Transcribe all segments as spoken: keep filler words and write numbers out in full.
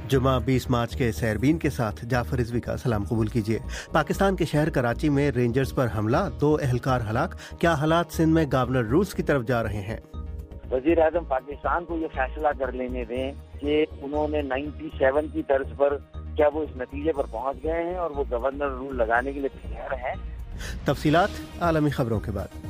जुमा बीस मार्च के सैरबीन के साथ जाफर रिजवी का सलाम कबूल कीजिए। पाकिस्तान के शहर कराची में रेंजर्स पर हमला, दो एहलकार हलाक। क्या हालात सिंध में गवर्नर रूल्स की तरफ जा रहे हैं? वजीर आजम पाकिस्तान को ये फैसला कर लेने दें कि उन्होंने सत्तानवे की तर्ज पर क्या वो इस नतीजे पर पहुंच गए हैं और वो गवर्नर रूल लगाने के लिए तैयार हैं। तफसीलात आलमी खबरों के बाद।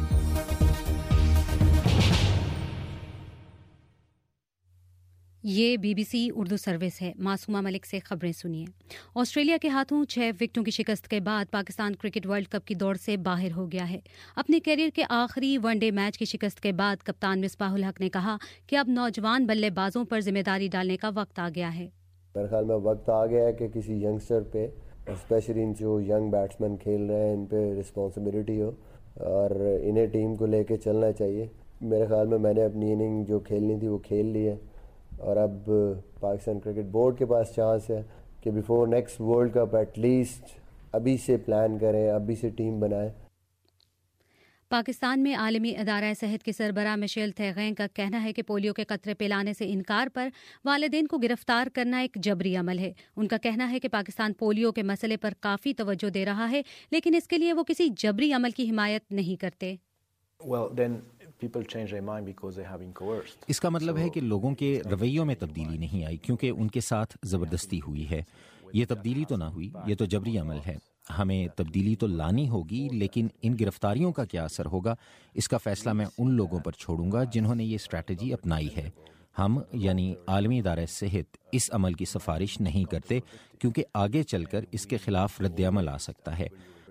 ये बीबीसी उर्दू सर्विस है। मासूमा मलिक से खबरें सुनिए। ऑस्ट्रेलिया के हाथों छह विकेटों की शिकस्त के बाद पाकिस्तान क्रिकेट वर्ल्ड कप की दौड़ से बाहर हो गया है। अपने कैरियर के आखिरी वनडे मैच की शिकस्त के बाद कप्तान मिसबाहुल हक ने कहा कि अब नौजवान बल्लेबाजों पर जिम्मेदारी डालने का वक्त आ गया है। मेरे ख्याल में वक्त आ गया है कि किसी यंगस्टर पे, स्पेशली जो यंग बैट्समैन खेल रहे हैं, इन पे रिस्पॉन्सिबिलिटी हो और इन्हें टीम को लेके चलना चाहिए। मेरे ख्याल में मैंने अपनी इनिंग जो खेलनी थी वो खेल ली है और अब पाकिस्तान क्रिकेट बोर्ड के पास चांस है कि before next world cup at least अभी से प्लान करें, अभी से टीम बनाएं। पाकिस्तान में आलमी अदारा सेहत के सरबराह मिशेल थैगैन का कहना है कि पोलियो के कतरे पिलाने से इनकार पर वालिदैन को गिरफ्तार करना एक जबरी अमल है। उनका कहना है कि पाकिस्तान पोलियो के मसले पर काफ़ी तवज्जो दे रहा है, लेकिन इसके लिए वो किसी जबरी अमल की हिमायत नहीं करते। well, then people change their mind because they have been coerced. इसका मतलब so, है कि लोगों के रवैयों में तब्दीली नहीं आई क्योंकि उनके साथ ज़बरदस्ती हुई है। ये तब्दीली तो ना हुई, ये तो जबरी अमल है। हमें तब्दीली तो लानी होगी, लेकिन इन गिरफ्तारियों का क्या असर होगा, इसका फैसला मैं उन लोगों पर छोड़ूंगा जिन्होंने ये स्ट्रैटेजी अपनाई है। हम यानी आलमी इदारा सेहत इस अमल की सिफारिश नहीं करते क्योंकि आगे चलकर इसके खिलाफ रद्द-ए-अमल आ सकता है।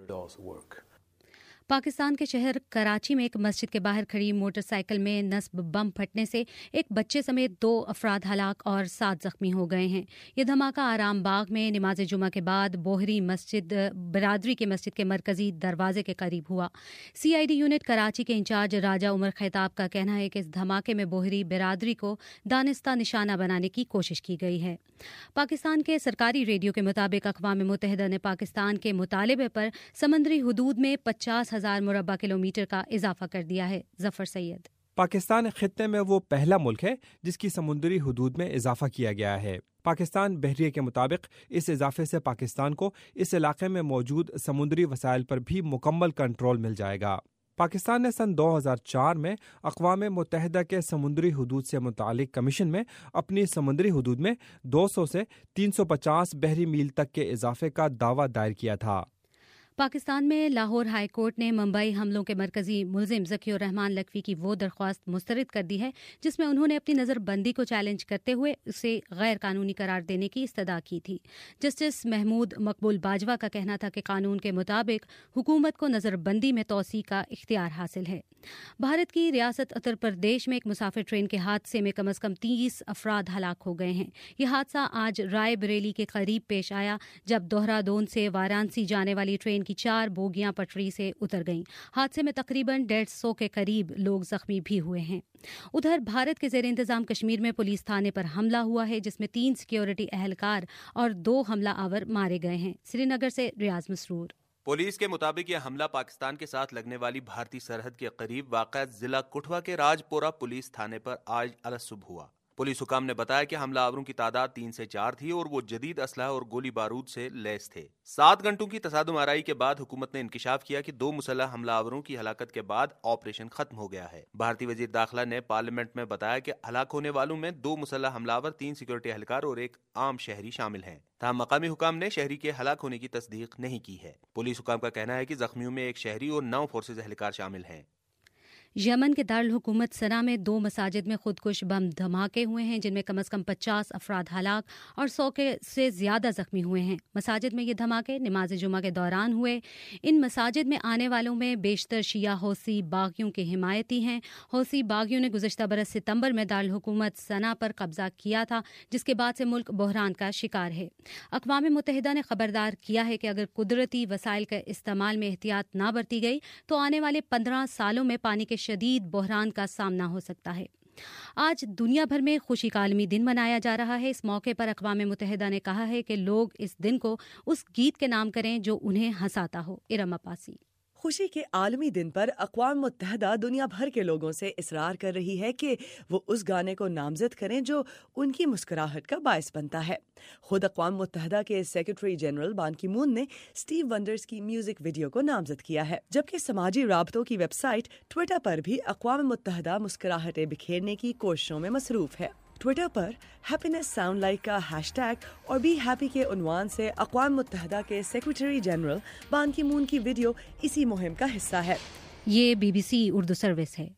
पाकिस्तान के शहर कराची में एक मस्जिद के बाहर खड़ी मोटरसाइकिल में नस्ब बम फटने से एक बच्चे समेत दो अफराद हलाक और सात जख्मी हो गए हैं। ये धमाका आराम बाग में नमाज जुमा के बाद बोहरी मस्जिद बरादरी के मस्जिद के मरकजी दरवाजे के करीब हुआ। सीआईडी यूनिट कराची के इंचार्ज राजा उमर खैताब का कहना है कि इस धमाके में बोहरी बिरादरी को दानिस्ता निशाना बनाने की कोशिश की गई है। पाकिस्तान के सरकारी रेडियो के मुताबिक अक़वाम मुत्तहिदा ने पाकिस्तान के मुतालबे पर समंदरी हुदूद में पचास हजार मुरब्बा किलोमीटर का इजाफा कर दिया है। जफर सैयद। पाकिस्तान खित्ते में वो पहला मुल्क है जिसकी समुद्री हुदूद में इजाफा किया गया है। पाकिस्तान बहरिए के मुताबिक इस इजाफे से पाकिस्तान को इस इलाके में मौजूद समुद्री वसाइल पर भी मुकम्मल कंट्रोल मिल जाएगा। पाकिस्तान ने सन दो हज़ार चार में अक़वाम मुत्तहिदा के समुद्री हुदूद से मुतालिक कमीशन में अपनी समुद्री हुदूद में दो सौ से तीन सौ पचास बहरी मील तक के इजाफे का दावा दायर किया था। पाकिस्तान में लाहौर हाई कोर्ट ने मुंबई हमलों के मरकजी मुलजिम ज़कीउर रहमान लखवी की वो दरख्वास्त मुस्तरद कर दी है जिसमें उन्होंने अपनी नज़रबंदी को चैलेंज करते हुए उसे गैर कानूनी करार देने की इस्तदा की थी। जस्टिस महमूद मकबूल बाजवा का कहना था कि कानून के मुताबिक हुकूमत को नज़रबंदी में तोसी का इख्तियार हासिल है। भारत की रियासत उत्तर प्रदेश में एक मुसाफिर ट्रेन के हादसे में कम अज़ कम तीस अफराद हलाक हो गए हैं। यह हादसा आज राय बरेली के करीब पेश आया जब देहरादून से वाराणसी जाने वाली ट्रेन की चार बोगियां पटरी से उतर गईं। हादसे में तकरीबन डेढ़ सौ के करीब लोग जख्मी भी हुए हैं। उधर भारत के जेर इंतजाम कश्मीर में पुलिस थाने पर हमला हुआ है जिसमें तीन सिक्योरिटी एहलकार और दो हमला आवर मारे गए हैं। श्रीनगर से रियाज मसरूर। पुलिस के मुताबिक यह हमला पाकिस्तान के साथ लगने वाली भारतीय सरहद के करीब वाक़ा जिला कठुआ के राजपोरा पुलिस थाने पर आज अलसुबह हुआ। पुलिस हुकाम ने बताया कि हमलावरों की तादाद तीन से चार थी और वो जदीद असलहा और गोली बारूद से लैस थे। सात घंटों की तसादुम आराई के बाद हुकूमत ने इंकिशाफ किया कि दो मुसल्लह हमलावरों की हलाकत के बाद ऑपरेशन खत्म हो गया है। भारतीय वजीर दाखिला ने पार्लियामेंट में बताया कि हलाक होने वालों में दो मुसल्लह हमलावर, तीन सिक्योरिटी एहलकार और एक आम शहरी शामिल हैं। तमाम मकामी हुकाम ने शहरी के हलाक होने की तस्दीक नहीं की है। पुलिस हुकाम का कहना है कि जख्मियों में एक शहरी और नौ फोर्सेज एहलकार शामिल हैं। यमन के दारुल हुकूमत सना में दो मसाजिद में खुदकुश बम धमाके हुए हैं जिनमें कम अज़ कम पचास अफराद हलाक और सौ के से ज्यादा जख्मी हुए हैं। मसाजिद में ये धमाके नमाज जुमा के दौरान हुए। इन मसाजिद में आने वालों में बेशतर शिया हौसी बागियों के हिमायती हैं। हौसी बागियों ने गुज़श्ता बरस सितंबर में दारुल हुकूमत सना पर कब्जा किया था जिसके बाद से मुल्क बहरान का शिकार है। अक़वाम मुत्तहिदा ने खबरदार किया है कि अगर कुदरती वसाइल के इस्तेमाल में एहतियात ना बरती गई तो आने वाले पंद्रह सालों में पानी के शदीद बहरान का सामना हो सकता है। आज दुनिया भर में खुशी का आलमी दिन मनाया जा रहा है। इस मौके पर अक़वाम मुत्तहिदा ने कहा है कि लोग इस दिन को उस गीत के नाम करें जो उन्हें हंसाता हो। इरम अब्बासी। خوشی کے عالمی دن پر اقوام متحدہ دنیا بھر کے لوگوں سے اصرار کر رہی ہے کہ وہ اس گانے کو نامزد کریں جو ان کی مسکراہٹ کا باعث بنتا ہے۔ خود اقوام متحدہ کے secretary general Ban Ki Moon نے اسٹیو ونڈرز کی میوزک ویڈیو کو نامزد کیا ہے، جبکہ سماجی رابطوں کی ویب سائٹ ٹویٹر پر بھی اقوام متحدہ مسکراہٹیں بکھیرنے کی کوششوں میں مصروف ہے۔ ٹویٹر پر ہیپینس ساؤنڈ لائک کا ہیش ٹیگ اور بی ہیپی کے عنوان سے اقوام متحدہ کے سیکرٹری جنرل بان کی مون کی ویڈیو اسی مہم کا حصہ ہے۔ یہ B B C Urdu service ہے۔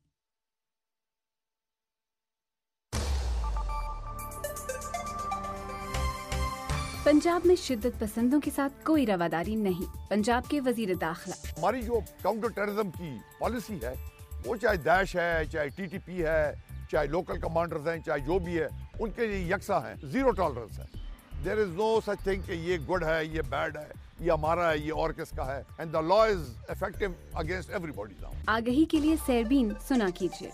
پنجاب میں شدت پسندوں کے ساتھ کوئی رواداری نہیں، پنجاب کے وزیر داخلہ۔ ہماری جو کاؤنٹر ٹیررزم کی پالیسی ہے، وہ چاہے داعش ہے، چاہے ٹی ٹی پی ہے، چاہے لوکل کمانڈرز ہیں، چاہے جو بھی ہے، ان کے لیے یکساں ہیں، زیرو ٹالرنس ہے۔ دیر از نو سچ تھنگ کہ یہ گڈ ہے، یہ بیڈ ہے، یہ ہمارا ہے، یہ اور کس کا ہے، and the law is effective against everybody now. آگہی کے لیے سیربین سنا کیجیے۔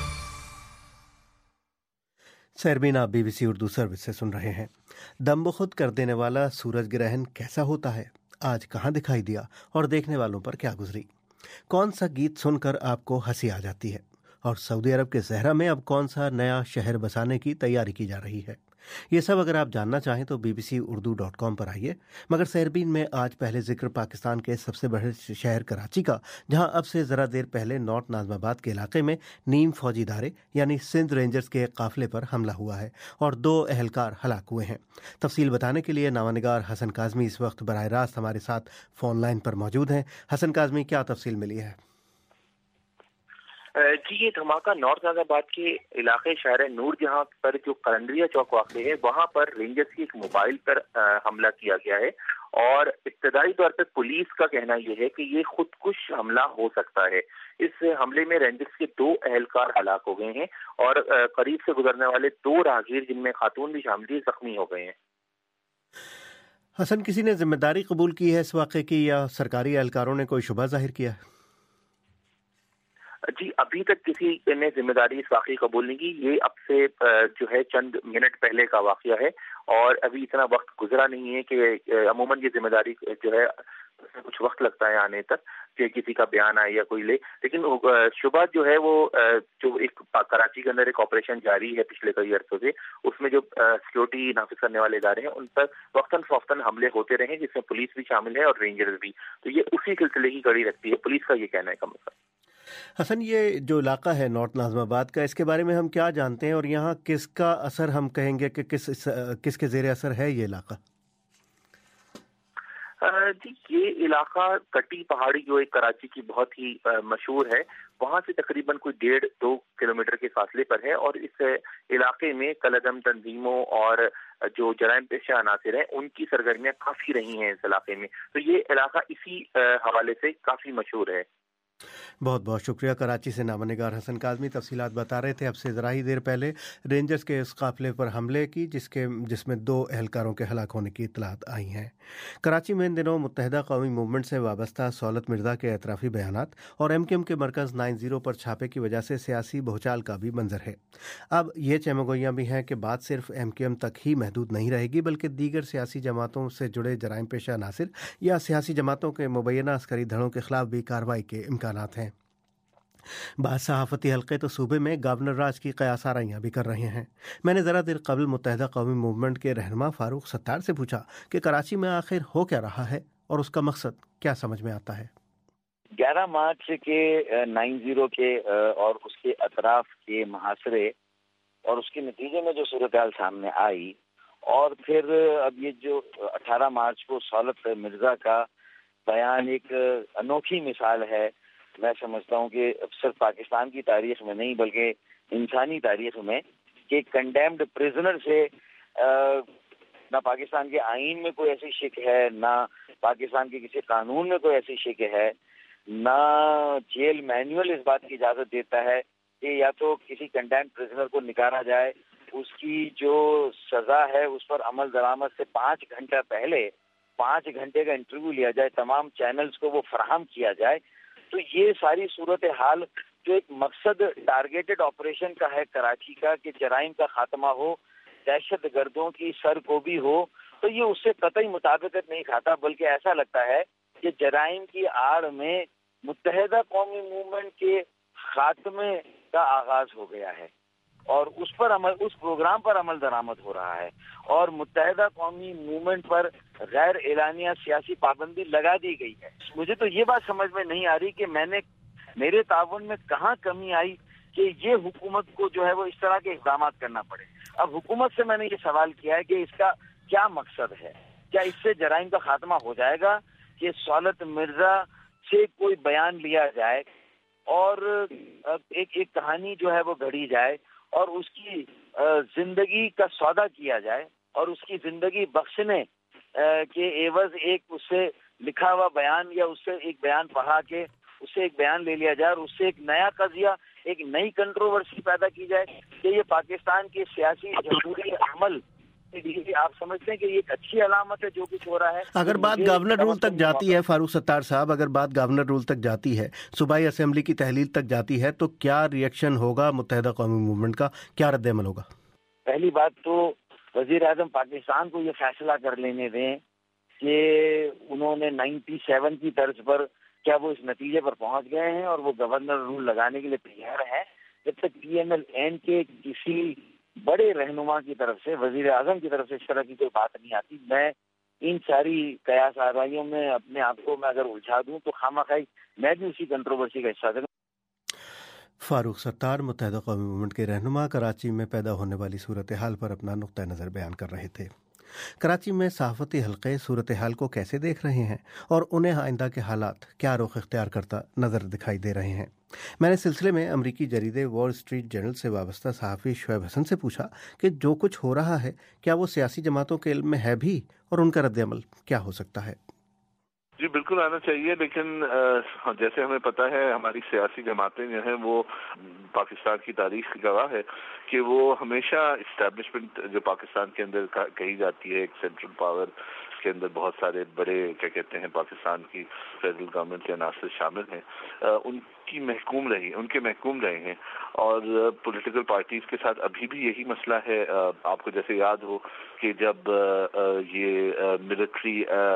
سیربین آپ B B C Urdu service سے سن رہے ہیں۔ دم بخود کر دینے والا سورج گرہن کیسا ہوتا ہے، آج کہاں دکھائی دیا اور دیکھنے والوں پر کیا گزری؟ کون سا گیت سن کر آپ کو ہنسی آ جاتی ہے؟ اور سعودی عرب کے صحرا میں اب کون سا نیا شہر بسانے کی تیاری کی جا رہی ہے؟ یہ سب اگر آپ جاننا چاہیں تو B B C Urdu dot com پر آئیے۔ مگر سیربین میں آج پہلے ذکر پاکستان کے سب سے بڑے شہر کراچی کا، جہاں اب سے ذرا دیر پہلے نارتھ ناظم آباد کے علاقے میں نیم فوجی ادارے یعنی سندھ رینجرز کے قافلے پر حملہ ہوا ہے اور دو اہلکار ہلاک ہوئے ہیں۔ تفصیل بتانے کے لیے نامہ نگار حسن کاظمی اس وقت براہ راست ہمارے ساتھ فون لائن پر موجود ہیں۔ حسن کاظمی، کیا تفصیل ملی ہے؟ جی، یہ دھماکہ نارتھ ناظم آباد کے علاقے شہر نور جہاں پر جو قلندریہ چوک واقع ہے، وہاں پر رینجرز کی ایک موبائل پر حملہ کیا گیا ہے، اور ابتدائی طور پر پولیس کا کہنا یہ ہے کہ یہ خودکش حملہ ہو سکتا ہے۔ اس حملے میں رینجرز کے دو اہلکار ہلاک ہو گئے ہیں اور قریب سے گزرنے والے دو راہگیر جن میں خاتون بھی شامل تھی زخمی ہو گئے ہیں۔ حسن، کسی نے ذمہ داری قبول کی ہے اس واقعے کی یا سرکاری اہلکاروں نے کوئی شبہ ظاہر کیا ہے؟ جی، ابھی تک کسی نے ذمہ داری اس واقعی قبول نہیں کی۔ یہ اب سے جو ہے چند منٹ پہلے کا واقعہ ہے اور ابھی اتنا وقت گزرا نہیں ہے کہ عموماً یہ ذمہ داری جو ہے کچھ وقت لگتا ہے آنے تک کہ کسی کا بیان آئے یا کوئی لے، لیکن شبہ جو ہے وہ جو ایک کراچی کے اندر ایک آپریشن جاری ہے پچھلے کئی عرصوں سے، اس میں جو سیکورٹی نافذ کرنے والے ادارے ہیں ان پر وقتاً فوقتاً حملے ہوتے رہے جس میں پولیس بھی شامل ہے اور رینجرز بھی، تو یہ اسی سلسلے کی کڑی رکھتی ہے، پولیس کا یہ کہنا ہے کم از کم۔ حسن، یہ جو علاقہ ہے نارتھ ناظم آباد کا، اس کے بارے میں ہم کیا جانتے ہیں اور یہاں کس کا اثر ہم کہیں گے کہ کس کس کے زیر اثر ہے یہ علاقہ؟ جی، یہ علاقہ کٹی پہاڑی جو ایک کراچی کی بہت ہی مشہور ہے، وہاں سے تقریباً کوئی ڈیڑھ دو کلومیٹر کے فاصلے پر ہے، اور اس علاقے میں کالعدم تنظیموں اور جو جرائم پیشہ عناصر ہیں ان کی سرگرمیاں کافی رہی ہیں اس علاقے میں، تو یہ علاقہ اسی حوالے سے کافی مشہور ہے۔ بہت بہت شکریہ۔ کراچی سے نامہ نگار حسن کاظمی تفصیلات بتا رہے تھے۔ اب سے ذرا ہی دیر پہلے رینجرز کے اس قافلے پر حملے کی جس کے جس میں دو اہلکاروں کے ہلاک ہونے کی اطلاعات آئی ہیں۔ کراچی میں ان دنوں متحدہ قومی موومنٹ سے وابستہ سہولت مرزا کے اعترافی بیانات اور ایم کیو ایم کے مرکز نائن زیرو پر چھاپے کی وجہ سے سیاسی بہچال کا بھی منظر ہے۔ اب یہ چمگوئیاں بھی ہیں کہ بات صرف ایم کیو ایم تک ہی محدود نہیں رہے گی، بلکہ دیگر سیاسی جماعتوں سے جڑے جرائم پیشہ عناصر یا سیاسی جماعتوں کے مبینہ عسکری دھڑوں کے خلاف بھی کارروائی کے امکانات ہیں۔ بعض صحافتی حلقے تو صوبے میں گورنر راج کی قیاس آرائیاں بھی کر رہے ہیں۔ میں نے ذرا دیر قبل متحدہ قومی موومنٹ کے رہنما فاروق ستار سے پوچھا کہ کراچی میں آخر ہو کیا رہا ہے اور اس کا مقصد کیا سمجھ میں آتا ہے۔ گیارہ مارچ کے نائن زیرو کے اور اس کے اطراف کے محاصرے اور اس کے نتیجے میں جو صورتحال سامنے آئی، اور پھر اب یہ جو اٹھارہ مارچ کو سہولت مرزا کا بیان ایک انوکھی مثال ہے، میں سمجھتا ہوں کہ صرف پاکستان کی تاریخ میں نہیں بلکہ انسانی تاریخ میں، کہ کنڈیمڈ پریزنر سے نہ پاکستان کے آئین میں کوئی ایسی شک ہے، نہ پاکستان کے کسی قانون میں کوئی ایسی شک ہے، نہ جیل مینول اس بات کی اجازت دیتا ہے کہ یا تو کسی کنڈیمڈ پریزنر کو نکالا جائے، اس کی جو سزا ہے اس پر عمل درآمد سے پانچ گھنٹہ پہلے پانچ گھنٹے کا انٹرویو لیا جائے، تمام چینلز کو وہ فراہم کیا جائے۔ تو یہ ساری صورتحال جو ایک مقصد ٹارگیٹڈ آپریشن کا ہے کراچی کا، کہ جرائم کا خاتمہ ہو، دہشت گردوں کی سر کو بھی ہو، تو یہ اس سے قطعی مطابقت نہیں کھاتا، بلکہ ایسا لگتا ہے کہ جرائم کی آڑ میں متحدہ قومی موومنٹ کے خاتمے کا آغاز ہو گیا ہے اور اس پر عمل اس پروگرام پر عمل درآمد ہو رہا ہے اور متحدہ قومی موومنٹ پر غیر اعلانیہ سیاسی پابندی لگا دی گئی ہے. مجھے تو یہ بات سمجھ میں نہیں آ رہی کہ میں نے میرے تعاون میں کہاں کمی آئی کہ یہ حکومت کو جو ہے وہ اس طرح کے اقدامات کرنا پڑے. اب حکومت سے میں نے یہ سوال کیا ہے کہ اس کا کیا مقصد ہے؟ کیا اس سے جرائم کا خاتمہ ہو جائے گا کہ سہولت مرزا سے کوئی بیان لیا جائے اور ایک ایک کہانی جو ہے وہ گھڑی جائے اور اس کی زندگی کا سودا کیا جائے اور اس کی زندگی بخشنے کے عوض ایک اس سے لکھا ہوا بیان یا اس سے ایک بیان پڑھا کے اس سے ایک بیان لے لیا جائے اور اس سے ایک نیا قضیہ ایک نئی کنٹروورسی پیدا کی جائے کہ یہ پاکستان کے سیاسی جمہوری عمل آپ سمجھتے ہیں کہ یہ ایک اچھی علامت ہے جو کچھ ہو رہا ہے؟ اگر بات گورنر رول تک جاتی ہے فاروق ستار صاحب، اگر بات گورنر رول تک جاتی ہے، صوبائی اسمبلی کی تحلیل تک جاتی ہے، تو کیا ری ایکشن ہوگا متحدہ قومی موومنٹ کا؟ کیا رد عمل ہوگا؟ پہلی بات تو وزیر اعظم پاکستان کو یہ فیصلہ کر لینے دیں کہ انہوں نے نائنٹی سیون کی طرز پر کیا وہ اس نتیجے پر پہنچ گئے ہیں اور وہ گورنر رول لگانے کے لیے تیار ہے. جب تک پی ایم ایل این کے کسی بڑے رہنما کی طرف سے، وزیر اعظم کی طرف سے اس طرح کی کوئی بات نہیں آتی، میں ان ساری قیاس آرائیوں میں اپنے آپ کو میں اگر الجھا دوں تو خواہ میں بھی اسی کنٹروورسی کا حصہ دوں. فاروق ستار متحدہ قومی موومنٹ کے رہنما کراچی میں پیدا ہونے والی صورتحال پر اپنا نقطہ نظر بیان کر رہے تھے. کراچی میں صحافتی حلقے صورتحال کو کیسے دیکھ رہے ہیں اور انہیں آئندہ کے حالات کیا رخ اختیار کرتا نظر دکھائی دے رہے ہیں؟ میں نے سلسلے میں امریکی جریدے وال اسٹریٹ جرنل سے وابستہ صحافی شعیب حسن سے پوچھا کہ جو کچھ ہو رہا ہے کیا وہ سیاسی جماعتوں کے علم میں ہے بھی اور ان کا رد عمل کیا ہو سکتا ہے؟ جی بالکل آنا چاہیے، لیکن جیسے ہمیں پتہ ہے ہماری سیاسی جماعتیں جو ہیں وہ پاکستان کی تاریخ کی گواہ ہے کہ وہ ہمیشہ اسٹیبلشمنٹ جو پاکستان کے اندر کہی جاتی ہے، ایک سینٹرل پاور کے اندر بہت سارے بڑے کیا کہتے ہیں پاکستان کی فیڈرل گورنمنٹ کے عناصر شامل ہیں، ان کی محکوم رہی ان کے محکوم رہے ہیں اور پولیٹیکل پارٹیز کے ساتھ ابھی بھی یہی مسئلہ ہے. آپ کو جیسے یاد ہو کہ جب یہ ملٹری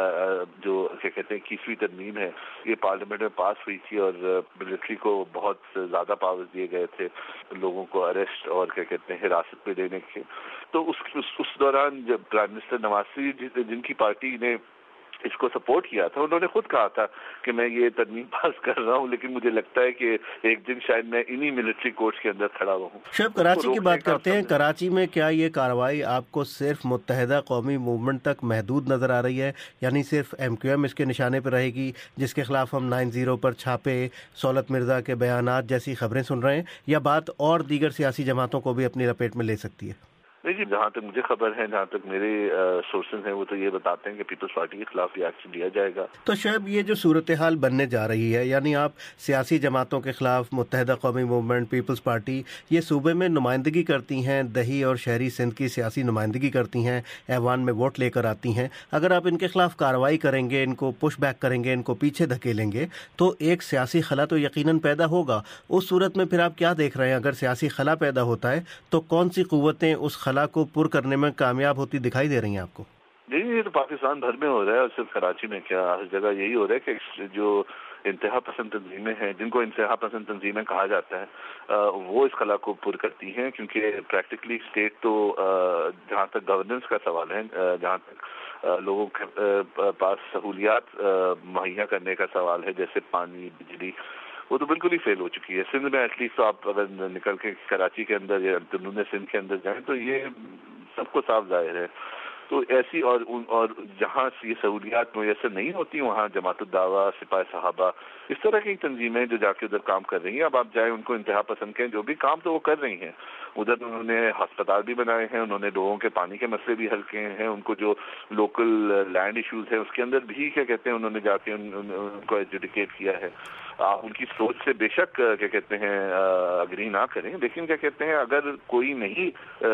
جو کیا کہتے ہیں اکیسویں ترمیم ہے یہ پارلیمنٹ میں پاس ہوئی تھی اور ملٹری کو بہت زیادہ پاور دیے گئے تھے لوگوں کو اریسٹ اور کیا کہتے ہیں حراست میں لینے کے، تو اس اس دوران جب پرائم منسٹر نواز شریف جن کی پارٹی نے اس کو سپورٹ کیا تھا انہوں نے خود کہا تھا کہ میں یہ ترمیم پاس کر رہا ہوں، لیکن مجھے لگتا ہے کہ ایک دن شاید میں انہی ملٹری کورٹس کے اندر کھڑا ہوا ہوں. شاید کراچی کی بات کرتے ہیں، کراچی میں کیا یہ کارروائی آپ کو صرف متحدہ قومی موومنٹ تک محدود نظر آ رہی ہے؟ یعنی صرف ایم کیو ایم اس کے نشانے پہ رہے گی جس کے خلاف ہم نائن زیرو پر چھاپے، سہولت مرزا کے بیانات جیسی خبریں سن رہے ہیں، یا بات اور دیگر سیاسی جماعتوں کو بھی اپنی لپیٹ میں لے سکتی ہے؟ نہیں جی، جہاں تک مجھے خبر ہے، جہاں تک میرے سورسز ہیں وہ تو یہ بتاتے ہیں کہ پیپلز پارٹی کے خلاف یہ ایکشن لیا جائے گا. تو شعیب یہ جو صورتحال بننے جا رہی ہے، یعنی آپ سیاسی جماعتوں کے خلاف متحدہ قومی موومنٹ، پیپلز پارٹی یہ صوبے میں نمائندگی کرتی ہیں، دہی اور شہری سندھ کی سیاسی نمائندگی کرتی ہیں، ایوان میں ووٹ لے کر آتی ہیں، اگر آپ ان کے خلاف کارروائی کریں گے، ان کو پش بیک کریں گے، ان کو پیچھے دھکیلیں گے تو ایک سیاسی خلا تو یقیناً پیدا ہوگا. اس صورت میں پھر آپ کیا دیکھ رہے ہیں؟ اگر سیاسی خلا پیدا ہوتا ہے تو کون سی قوتیں اس خلا کو پر کرنے میں کامیاب ہوتی دکھائی دے رہی ہیں آپ کو؟ جی یہ تو پاکستان بھر میں ہو رہا ہے اور صرف کراچی میں کیا، ہر جگہ یہی ہو رہا ہے کہ جو انتہا پسند تنظیمیں ہیں، جن کو انتہا پسند تنظیمیں کہا جاتا ہے، وہ اس خلا کو پر کرتی ہیں، کیونکہ پریکٹیکلی اسٹیٹ تو جہاں تک گورننس کا سوال ہے، جہاں تک لوگوں کے پاس سہولیات مہیا کرنے کا سوال ہے جیسے پانی، بجلی، وہ تو بالکل ہی فیل ہو چکی ہے. سندھ میں ایٹ لیسٹ تو آپ اگر نکل کے کراچی کے اندر یا اندرون سندھ کے اندر جائیں تو یہ سب کو صاف ظاہر ہے. تو ایسی اور اور جہاں یہ سہولیات میسر نہیں ہوتی وہاں جماعت الدعوہ، سپاہ صحابہ، اس طرح کی تنظیمیں جو جا کے ادھر کام کر رہی ہیں، اب آپ جائیں ان کو انتہا پسند کہیں، جو بھی کام تو وہ کر رہی ہیں. ادھر انہوں نے ہسپتال بھی بنائے ہیں، انہوں نے لوگوں کے پانی کے مسئلے بھی حل کیے ہیں، ان کو جو لوکل لینڈ ایشوز ہیں اس کے اندر بھی کیا کہتے ہیں انہوں نے جا کے ان, ان, ان کو ایجوڈیکیٹ کیا ہے. آپ ان کی سوچ سے بے شک کیا کہتے ہیں اگری نہ کریں، لیکن کیا کہتے ہیں اگر کوئی نہیں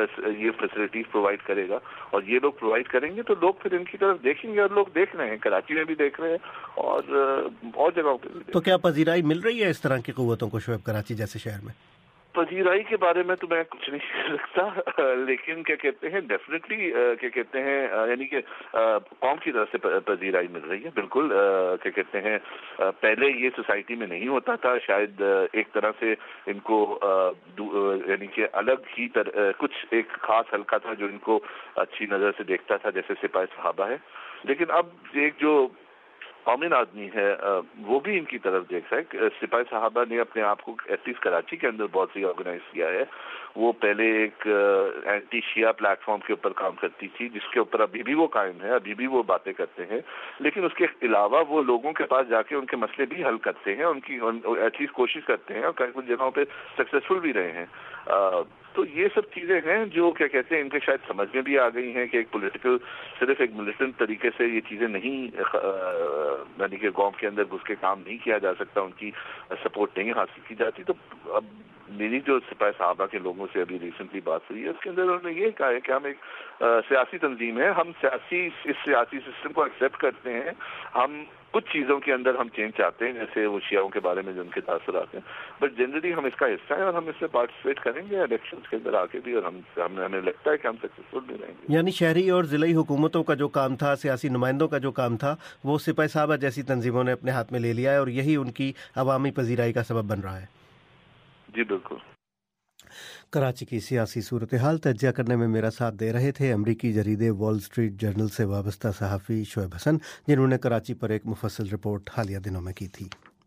یہ فیسلٹیز پرووائڈ کرے گا اور یہ لوگ پرووائڈ کریں گے تو لوگ پھر ان کی طرف دیکھیں گے، اور لوگ دیکھ رہے ہیں، کراچی میں بھی دیکھ رہے ہیں اور اور جگہوں پہ بھی. تو کیا پذیرائی مل رہی ہے اس طرح کی قوتوں کو شعیب کراچی جیسے شہر میں؟ پذیرائی کے بارے میں تو میں کچھ نہیں کہہ سکتا، لیکن کیا کہتے ہیں ڈیفینیٹلی کیا کہتے ہیں یعنی کہ قوم کی طرف سے پذیرائی مل رہی ہے. بالکل کیا کہتے ہیں پہلے یہ سوسائٹی میں نہیں ہوتا تھا، شاید ایک طرح سے ان کو یعنی کہ الگ ہی کچھ ایک خاص حلقہ تھا جو ان کو اچھی نظر سے دیکھتا تھا جیسے سپاہی صحابہ ہے، لیکن اب ایک جو کامن آدمی ہے وہ بھی ان کی طرف دیکھ رہا ہے. سپاہی صحابہ نے اپنے آپ کو ایٹ لیسٹ کراچی کے اندر بہت سی آرگنائز کیا ہے. وہ پہلے ایک اینٹی شیعہ پلیٹ فارم کے اوپر کام کرتی تھی جس کے اوپر ابھی بھی وہ قائم ہے، ابھی بھی وہ باتیں کرتے ہیں، لیکن اس کے علاوہ وہ لوگوں کے پاس جا کے ان کے مسئلے بھی حل کرتے ہیں، ان کی ایٹ لیسٹ کوشش کرتے ہیں اور کچھ جگہوں پہ سکسیسفل بھی رہے ہیں. تو یہ سب چیزیں ہیں جو کیا کہتے ہیں ان کے شاید سمجھ میں بھی آ گئی ہیں کہ ایک پولیٹیکل صرف ایک ملیٹنٹ طریقے سے یہ چیزیں نہیں یعنی کہ قوم کے اندر گھس کے کام نہیں کیا جا سکتا، ان کی سپورٹ نہیں حاصل کی جاتی. تو اب میری جو سپاہی صحابہ کے لوگوں سے ابھی ریسنٹلی بات ہوئی ہے اس کے اندر انہوں نے یہ کہا ہے کہ ہم ایک سیاسی تنظیم ہے، ہم سیاسی اس سیاسی سسٹم کو ایکسیپٹ کرتے ہیں، ہم کچھ چیزوں کے اندر ہم چینج چاہتے ہیں جیسے وہ شیعوں کے بارے میں جو ان کے تاثرات ہیں، بٹ جنرلی ہم اس کا حصہ ہیں اور ہم اس میں پارٹیسپیٹ کریں گے الیکشنز کے اندر آ کے بھی، اور ہم ہمیں لگتا ہے کہ ہم سکسیسفل بھی رہیں گے. یعنی شہری اور ضلعی حکومتوں کا جو کام تھا، سیاسی نمائندوں کا جو کام تھا، وہ سپاہی صحابہ جیسی تنظیموں نے اپنے ہاتھ میں لے لیا ہے اور یہی ان کی عوامی پذیرائی کا سبب بن رہا ہے. جی بالکل. کراچی کی سیاسی صورتحال تجزیہ کرنے میں میرا ساتھ دے رہے تھے امریکی جریدے وال اسٹریٹ جرنل سے وابستہ صحافی شعیب حسن، جنہوں نے کراچی پر ایک مفصل رپورٹ حالیہ دنوں میں کی تھی.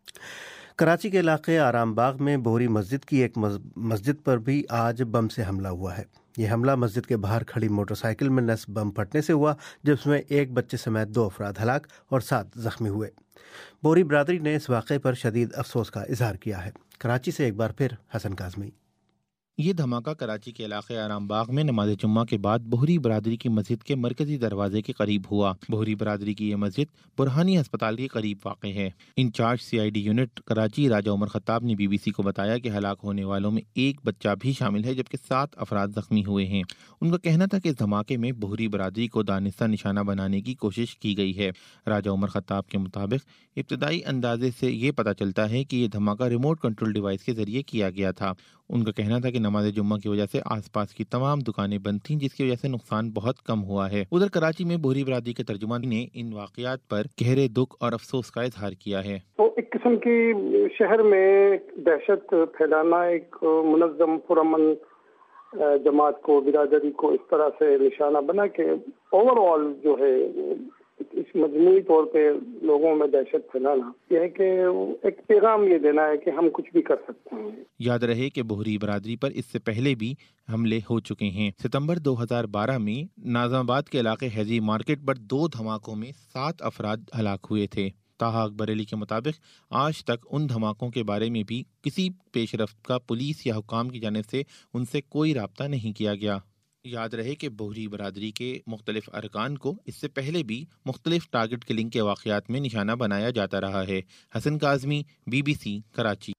کراچی کے علاقے آرام باغ میں بوہری مسجد کی ایک مسجد پر بھی آج بم سے حملہ ہوا ہے. یہ حملہ مسجد کے باہر کھڑی موٹر سائیکل میں نصب بم پھٹنے سے ہوا، جس میں ایک بچے سمیت دو افراد ہلاک اور سات زخمی ہوئے. بوہری برادری نے اس واقعے پر شدید افسوس کا اظہار کیا ہے. کراچی سے ایک بار پھر حسن کاظمی. یہ دھماکہ کراچی کے علاقے آرام باغ میں نماز جمعہ کے بعد بوہری برادری کی مسجد کے مرکزی دروازے کے قریب ہوا. بوہری برادری کی یہ مسجد برہانی ہسپتال کے قریب واقع ہے. In-charge C I D unit Karachi Raja Umar Khattab نے بی بی سی کو بتایا کہ ہلاک ہونے والوں میں ایک بچہ بھی شامل ہے جبکہ سات افراد زخمی ہوئے ہیں. ان کا کہنا تھا کہ اس دھماکے میں بوہری برادری کو دانستہ نشانہ بنانے کی کوشش کی گئی ہے. راجہ عمر خطاب کے مطابق ابتدائی اندازے سے یہ پتہ چلتا ہے کہ یہ دھماکہ ریموٹ کنٹرول ڈیوائس کے ذریعے کیا گیا تھا. ان کا کہنا تھا کہ نماز جمعہ کی وجہ سے آس پاس کی تمام دکانیں بند تھیں جس کی وجہ سے نقصان بہت کم ہوا ہے. ادھر کراچی میں بوہری برادری کے ترجمان نے ان واقعات پر گہرے دکھ اور افسوس کا اظہار کیا ہے. تو ایک قسم کی شہر میں دہشت پھیلانا، ایک منظم پرامن جماعت کو، برادری کو اس طرح سے نشانہ بنا کہ اوور آل جو ہے اس مجموعی طور پہ لوگوں میں دہشت پھیلانا، یہ ہے کہ ایک پیغام یہ دینا ہے کہ ہم کچھ بھی کر سکتے ہیں. یاد رہے کہ بوہری برادری پر اس سے پہلے بھی حملے ہو چکے ہیں. ستمبر دو ہزار بارہ میں ناظم آباد کے علاقے ہیزی مارکیٹ پر دو دھماکوں میں سات افراد ہلاک ہوئے تھے. طاہا بریلی کے مطابق آج تک ان دھماکوں کے بارے میں بھی کسی پیش رفت کا پولیس یا حکام کی جانب سے ان سے کوئی رابطہ نہیں کیا گیا. یاد رہے کہ بوہری برادری کے مختلف ارکان کو اس سے پہلے بھی مختلف ٹارگٹ کلنگ کے واقعات میں نشانہ بنایا جاتا رہا ہے. Hasan Kazmi, B B C, Karachi.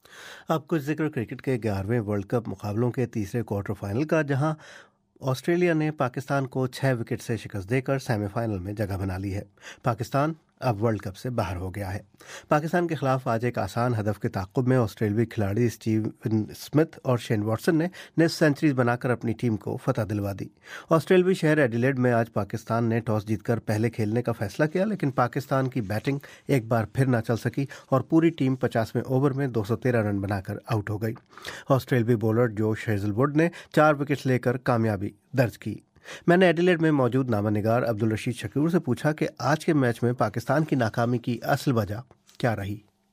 اب کچھ ذکر کرکٹ کے گیارہویں ورلڈ کپ مقابلوں کے تیسرے کوارٹر فائنل کا، جہاں آسٹریلیا نے پاکستان کو چھ وکٹ سے شکست دے کر سیمی فائنل میں جگہ بنا لی ہے. پاکستان اب ورلڈ کپ سے باہر ہو گیا ہے. پاکستان کے خلاف آج ایک آسان ہدف کے تعاقب میں آسٹریلوی کھلاڑی اسٹیون اسمتھ اور شین واٹسن نے نصف سینچریز بنا کر اپنی ٹیم کو فتح دلوا دی. آسٹریلوی شہر ایڈیلیڈ میں آج پاکستان نے ٹاس جیت کر پہلے کھیلنے کا فیصلہ کیا، لیکن پاکستان کی بیٹنگ ایک بار پھر نہ چل سکی اور پوری ٹیم پچاسویں اوور میں دو سو تیرہ رن بنا کر آؤٹ ہو گئی. آسٹریلوی بولر جوش ہیزل ووڈ نے چار وکٹس لے کر کامیابی درج کی. میں نے ایڈیلیڈ میں موجود نامہ نگار عبدالرشید شکور سے پوچھا کہ آج کے میچ میں پاکستان کی ناکامی کی اصل وجہ کیا رہی.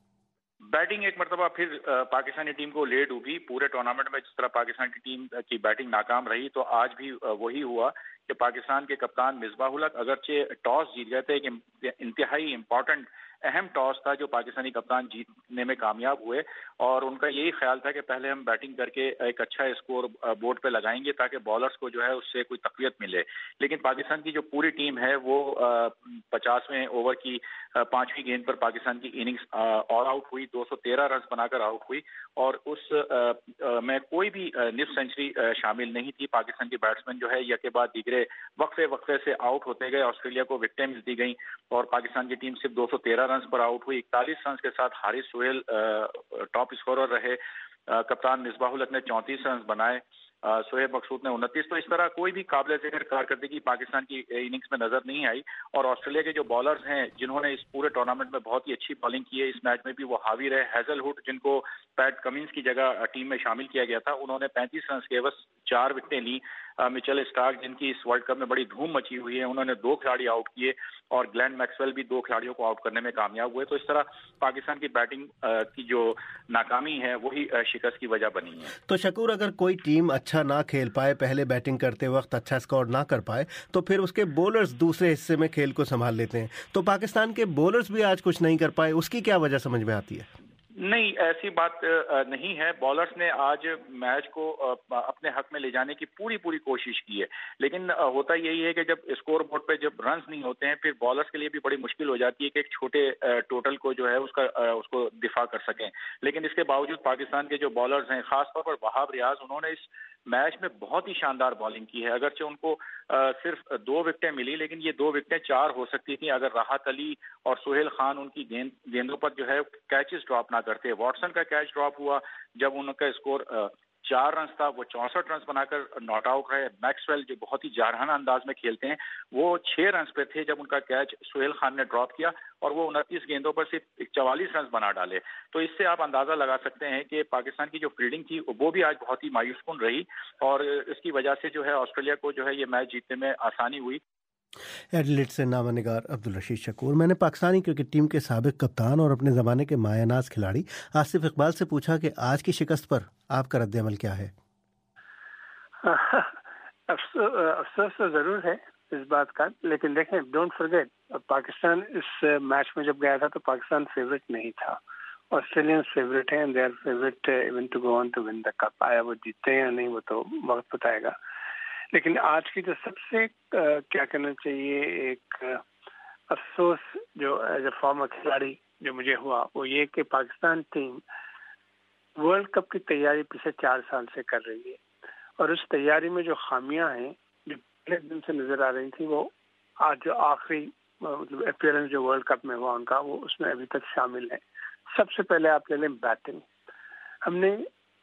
بیٹنگ ایک مرتبہ پھر پاکستانی ٹیم کو لیٹ ہوگی. پورے ٹورنامنٹ میں جس طرح پاکستان کی ٹیم کی بیٹنگ ناکام رہی تو آج بھی وہی ہوا کہ پاکستان کے کپتان مصباح الحق اگرچہ ٹاس جیت گئے تھے کہ انتہائی امپورٹنٹ اہم ٹاس تھا جو پاکستانی کپتان جیتنے میں کامیاب ہوئے، اور ان کا یہی خیال تھا کہ پہلے ہم بیٹنگ کر کے ایک اچھا اسکور بورڈ پہ لگائیں گے تاکہ بالرز کو جو ہے اس سے کوئی تقویت ملے. لیکن پاکستان کی جو پوری ٹیم ہے وہ پچاسویں اوور کی پانچویں گیند پر پاکستان کی اننگز آل آؤٹ ہوئی، دو سو تیرہ رنز بنا کر آؤٹ ہوئی، اور اس میں کوئی بھی نصف سینچری شامل نہیں تھی. پاکستان کے بیٹسمین جو ہے یک کے بعد دیگرے وقفے وقفے سے آؤٹ ہوتے گئے، آسٹریلیا کو وکٹیں ملتی گئیں اور پاکستان کی ٹیم صرف دو سو تیرہ رنز پر آؤٹ ہوئی. اکتالیس رنز کے ساتھ حارث سہیل ٹاپ اسکورر رہے. कप्तान मिसबाहुल हक ने चौंतीस रन बनाए, शोएब मकसूद ने उनतीस। तो इस तरह कोई भी काबिल जिक्र कारकर्दगी पाकिस्तान की इनिंग्स में नजर नहीं आई। और ऑस्ट्रेलिया के जो बॉलर्स हैं जिन्होंने इस पूरे टूर्नामेंट में बहुत ही अच्छी बॉलिंग की है, इस मैच में भी वो हावी रहे। हैजलवुड जिनको पैट कमिंस की जगह टीम में शामिल किया गया था, उन्होंने पैंतीस रन के एवज चार विकेटें ली। मिचेल स्टार्क जिनकी इस वर्ल्ड कप में बड़ी धूम मची हुई है, उन्होंने दो खिलाड़ी आउट किए और ग्लेन मैक्सवेल भी दो खिलाड़ियों को आउट करने में कामयाब हुए। तो इस तरह पाकिस्तान की बैटिंग की जो नाकामी है वही शिकस्त की वजह बनी है। तो शकूर, अगर कोई टीम अच्छा ना खेल पाए, पहले बैटिंग करते वक्त अच्छा स्कोर ना कर पाए, तो फिर उसके बॉलर्स दूसरे हिस्से में खेल को संभाल लेते हैं। तो पाकिस्तान के बॉलर्स भी आज कुछ नहीं कर पाए, उसकी क्या वजह समझ में आती है? नहीं, ऐसी बात नहीं है। बॉलर्स ने आज मैच को अपने हक में ले जाने की पूरी पूरी कोशिश की है, लेकिन होता यही है कि जब स्कोर बोर्ड पे जब रन्स नहीं होते हैं, फिर बॉलर्स के लिए भी बड़ी मुश्किल हो जाती है कि एक छोटे टोटल को जो है उसका उसको दिफा कर सकें। लेकिन इसके बावजूद पाकिस्तान के जो बॉलर्स हैं, खासतौर पर वहाब रियाज, उन्होंने इस मैच में बहुत ही शानदार बॉलिंग की है। अगरचे उनको आ, सिर्फ दो विकेटें मिली, लेकिन ये दो विकेटें चार हो सकती थी अगर राहत अली और सुहेल खान उनकी गेंद गेंदों पर जो है कैचेस ड्रॉप ना करते। वॉटसन का कैच ड्रॉप हुआ जब उनका स्कोर आ, चार रन था, वो चौसठ रन बनाकर नॉट आउट रहे। मैक्सवेल जो बहुत ही जारहाना अंदाज में खेलते हैं, वो छह रन पे थे जब उनका कैच सुहेल खान ने ड्रॉप किया और वो उनतीस गेंदों पर सिर्फ चवालीस रन बना डाले। तो इससे आप अंदाजा लगा सकते हैं कि पाकिस्तान की जो फील्डिंग थी वो भी आज बहुत ही मायूसकुन रही और इसकी वजह से जो है ऑस्ट्रेलिया को जो है ये मैच जीतने में आसानी हुई। एडिलेड से नामनिगार अब्दुल रशीद शकूर। मैंने पाकिस्तानी क्रिकेट टीम के साबिक कप्तान और अपने ज़माने के मायानाज खिलाड़ी आसिफ इकबाल से पूछा कि आज की शिकस्त पर आपका रद्द-ए-अमल क्या है? अफसोस तो ज़रूर है इस बात का, लेकिन देखें, डोंट फॉरगेट, पाकिस्तान इस मैच में जब गया था तो पाकिस्तान फेवरेट नहीं था। ऑस्ट्रेलियंस फेवरेट हैं, they are favourite even to go on to win the cup. आया वो जीतते हैं या नहीं वो तो वक्त बताएगा। लेकिन आज की जो सबसे क्या कहना चाहिए एक अफसोस जो एज ए फॉर्मर खिलाड़ी जो मुझे हुआ वो ये कि पाकिस्तान टीम वर्ल्ड कप की तैयारी पिछले चार साल से कर रही है और उस तैयारी में जो खामियां हैं जो पहले दिन से नजर आ रही थी वो आज जो आखिरी मतलब अपीयरेंस जो वर्ल्ड कप में हुआ उनका वो उसमें अभी तक शामिल है। सबसे पहले आप ले लें बैटिंग। हमने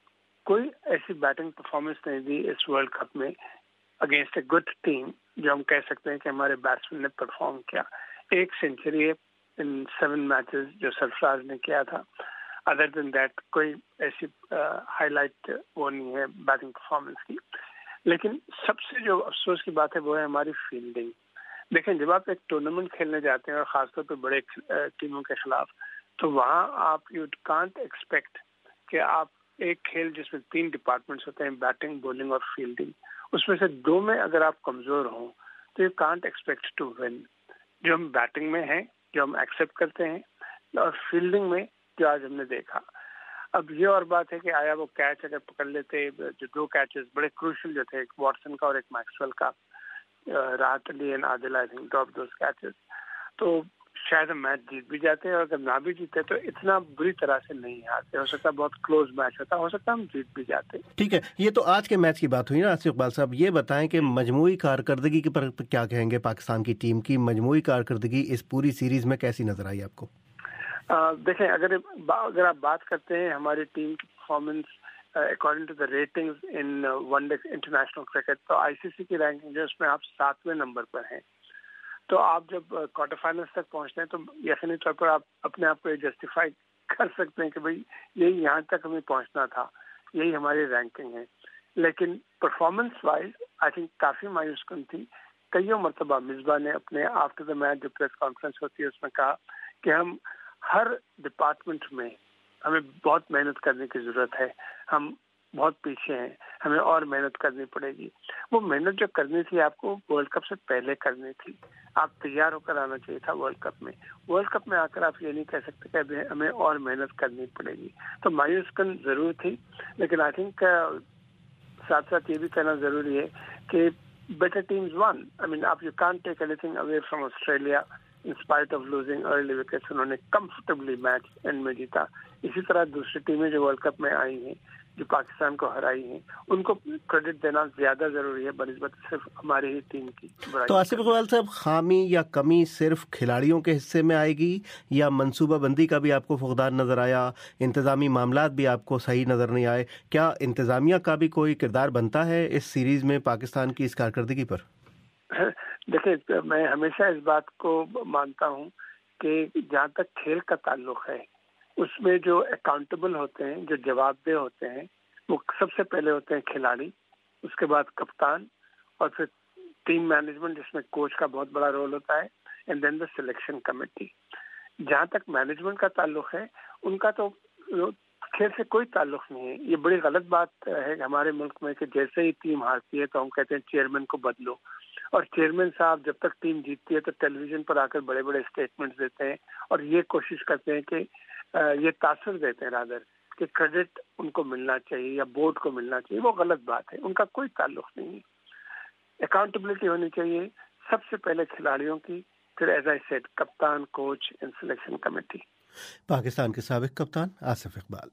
कोई ऐसी बैटिंग परफॉर्मेंस नहीं दी इस वर्ल्ड कप में अगेंस्ट ए गुड टीम जो हम कह सकते हैं कि हमारे बैट्समैन ने परफॉर्म किया। एक सेंचुरी इन सेवन मैचेस जो सरफराज ने किया था। अदर देन दैट कोई ऐसी हाईलाइट वो नहीं है बैटिंग परफॉर्मेंस की। लेकिन सबसे जो अफसोस की बात है वो है हमारी फील्डिंग। देखें, जब आप एक टूर्नामेंट खेलने जाते हैं और ख़ासतौर पर बड़े टीमों के खिलाफ, तो वहाँ आप यू कांट एक्सपेक्ट कि आप एक खेल जिसमें तीन डिपार्टमेंट्स होते हैं, बैटिंग, बॉलिंग और फील्डिंग, उसमें से दो में अगर आप कमज़ोर हों तो you can't expect to win. जो हम बैटिंग में हैं, जो हम एक्सेप्ट करते हैं, और फील्डिंग में जो आज हमने देखा। अब ये और बात है कि आया वो कैच अगर पकड़ लेते, जो दो कैचेस बड़े क्रूशल जो थे, एक वॉटसन का और एक मैक्सवेल का, Rahat Ali and Adil I think drop those catches, तो शायद हम मैच जीत भी जाते हैं और अगर ना भी जीते तो इतना बुरी तरह से नहीं हारते। हो सकता है बहुत क्लोज मैच होता, हो सकता है हम जीत भी जाते। ठीक है, ये तो आज के मैच की बात हुई ना आसिफ इकबाल साहब। ये बताएं कि मजमूई कारकर्दगी पर क्या कहेंगे? पाकिस्तान की टीम की मजमूई कारकर्दगी इस पूरी सीरीज में कैसी नजर आई आपको? देखें, अगर अगर आप बात करते हैं हमारी टीम की performance according to the ratings in one day international cricket, तो आईसीसी की रैंकिंग जो उसमें आप सातवें नंबर पर हैं। तो आप जब क्वार्टर फाइनल्स तक पहुंचते हैं तो यकीनी तौर पर आप अपने आप को ये जस्टिफाई कर सकते हैं कि भाई यही यहाँ तक हमें पहुंचना था, यही हमारी रैंकिंग है। लेकिन परफॉर्मेंस वाइज आई थिंक काफ़ी मायूसकुन थी। कईयों मरतबा मिसबा ने अपने आफ्टर द मैच जो प्रेस कॉन्फ्रेंस होती है उसमें कहा कि हम हर डिपार्टमेंट में हमें बहुत मेहनत करने की ज़रूरत है, हम बहुत पीछे हैं, हमें और मेहनत करनी पड़ेगी। वो मेहनत जो करनी थी आपको वर्ल्ड कप से पहले करनी थी। आप तैयार होकर आना चाहिए था वर्ल्ड कप में। वर्ल्ड कप में आकर आप ये नहीं कह सकते कि हमें और मेहनत करनी पड़ेगी। तो मायूसकन ज़रूर थी, लेकिन आई थिंक साथ साथ ये भी कहना ज़रूरी है कि better teams won. I mean आप you can't take anything away from Australia in spite of losing early wickets. उन्होंने कंफर्टेबली मैच एंड में जीता। इसी तरह दूसरी टीमें जो वर्ल्ड कप में आई हैं جو پاکستان کو ہرائی ہیں ان کو کریڈٹ دینا زیادہ ضروری ہے بنسبت صرف ہماری ہی ٹیم کی. تو آصف اقبال صاحب، خامی یا کمی صرف کھلاڑیوں کے حصے میں آئے گی یا منصوبہ بندی کا بھی آپ کو فقدان نظر آیا، انتظامی معاملات بھی آپ کو صحیح نظر نہیں آئے؟ کیا انتظامیہ کا بھی کوئی کردار بنتا ہے اس سیریز میں پاکستان کی اس کارکردگی پر؟ دیکھیں، میں ہمیشہ اس بات کو مانتا ہوں کہ جہاں تک کھیل کا تعلق ہے اس میں جو اکاؤنٹیبل ہوتے ہیں، جو جواب دہ ہوتے ہیں، وہ سب سے پہلے ہوتے ہیں کھلاڑی، اس کے بعد کپتان، اور پھر ٹیم مینجمنٹ جس میں کوچ کا بہت بڑا رول ہوتا ہے، and then the selection committee. جہاں تک مینجمنٹ کا تعلق ہے ان کا تو کھیل سے کوئی تعلق نہیں ہے. یہ بڑی غلط بات ہے ہمارے ملک میں کہ جیسے ہی ٹیم ہارتی ہے تو ہم کہتے ہیں چیئرمین کو بدلو، اور چیئرمین صاحب جب تک ٹیم جیتتی ہے تو ٹیلی ویژن پر آ کر بڑے بڑے اسٹیٹمنٹس دیتے ہیں اور یہ کوشش کرتے ہیں کہ یہ تاثر دیتے ہیں رادر کہ کریڈٹ ان کو ملنا چاہیے یا بورڈ کو ملنا چاہیے. وہ غلط بات ہے، ان کا کوئی تعلق نہیں ہے. اکاؤنٹیبلٹی ہونی چاہیے سب سے پہلے کھلاڑیوں کی، پھر ایز آئی سیڈ کپتان، coach and selection committee. Pakistan کے سابق کپتان آصف اقبال.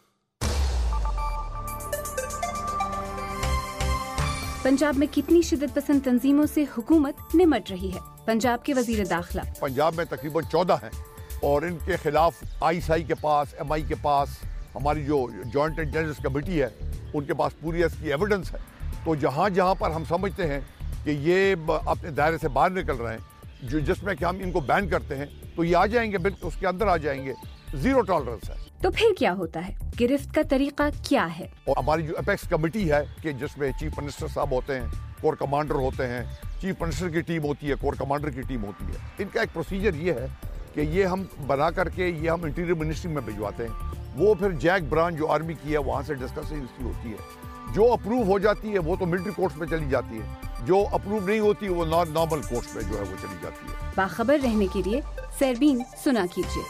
پنجاب میں کتنی شدت پسند تنظیموں سے حکومت نمٹ رہی ہے؟ پنجاب کے وزیر داخلہ. پنجاب میں تقریباً چودہ ہیں اور ان کے خلاف آئی ایس آئی کے پاس، ایم آئی کے پاس، ہماری جو جوائنٹ انٹیلیجنس کمیٹی ہے ان کے پاس پوری اس کی ایویڈنس ہے. تو جہاں جہاں پر ہم سمجھتے ہیں کہ یہ اپنے دائرے سے باہر نکل رہے ہیں، جو جس میں کہ ہم ان کو بین کرتے ہیں، تو یہ آ جائیں گے، بالکل اس کے اندر آ جائیں گے. زیرو ٹالرنس ہے. تو پھر کیا ہوتا ہے؟ گرفت کا طریقہ کیا ہے؟ اور ہماری جو اپیکس کمیٹی ہے کہ جس میں چیف منسٹر صاحب ہوتے ہیں، کور کمانڈر ہوتے ہیں، چیف منسٹر کی ٹیم ہوتی ہے، کور کمانڈر کی ٹیم ہوتی ہے. ان کا ایک پروسیجر یہ ہے کہ یہ ہم بنا کر کے یہ ہم انٹیریئر منسٹری میں بھجواتے ہیں. وہ پھر جیک برانچ جو آرمی کی ہے وہاں سے ڈسکشن ہوتی ہے. جو اپروو ہو جاتی ہے وہ تو ملٹری کورٹس میں چلی جاتی ہے، جو اپروو نہیں ہوتی وہ نارمل کورٹس میں جو ہے وہ چلی جاتی ہے. باخبر رہنے کے لیے سیربین سنا کیجیے.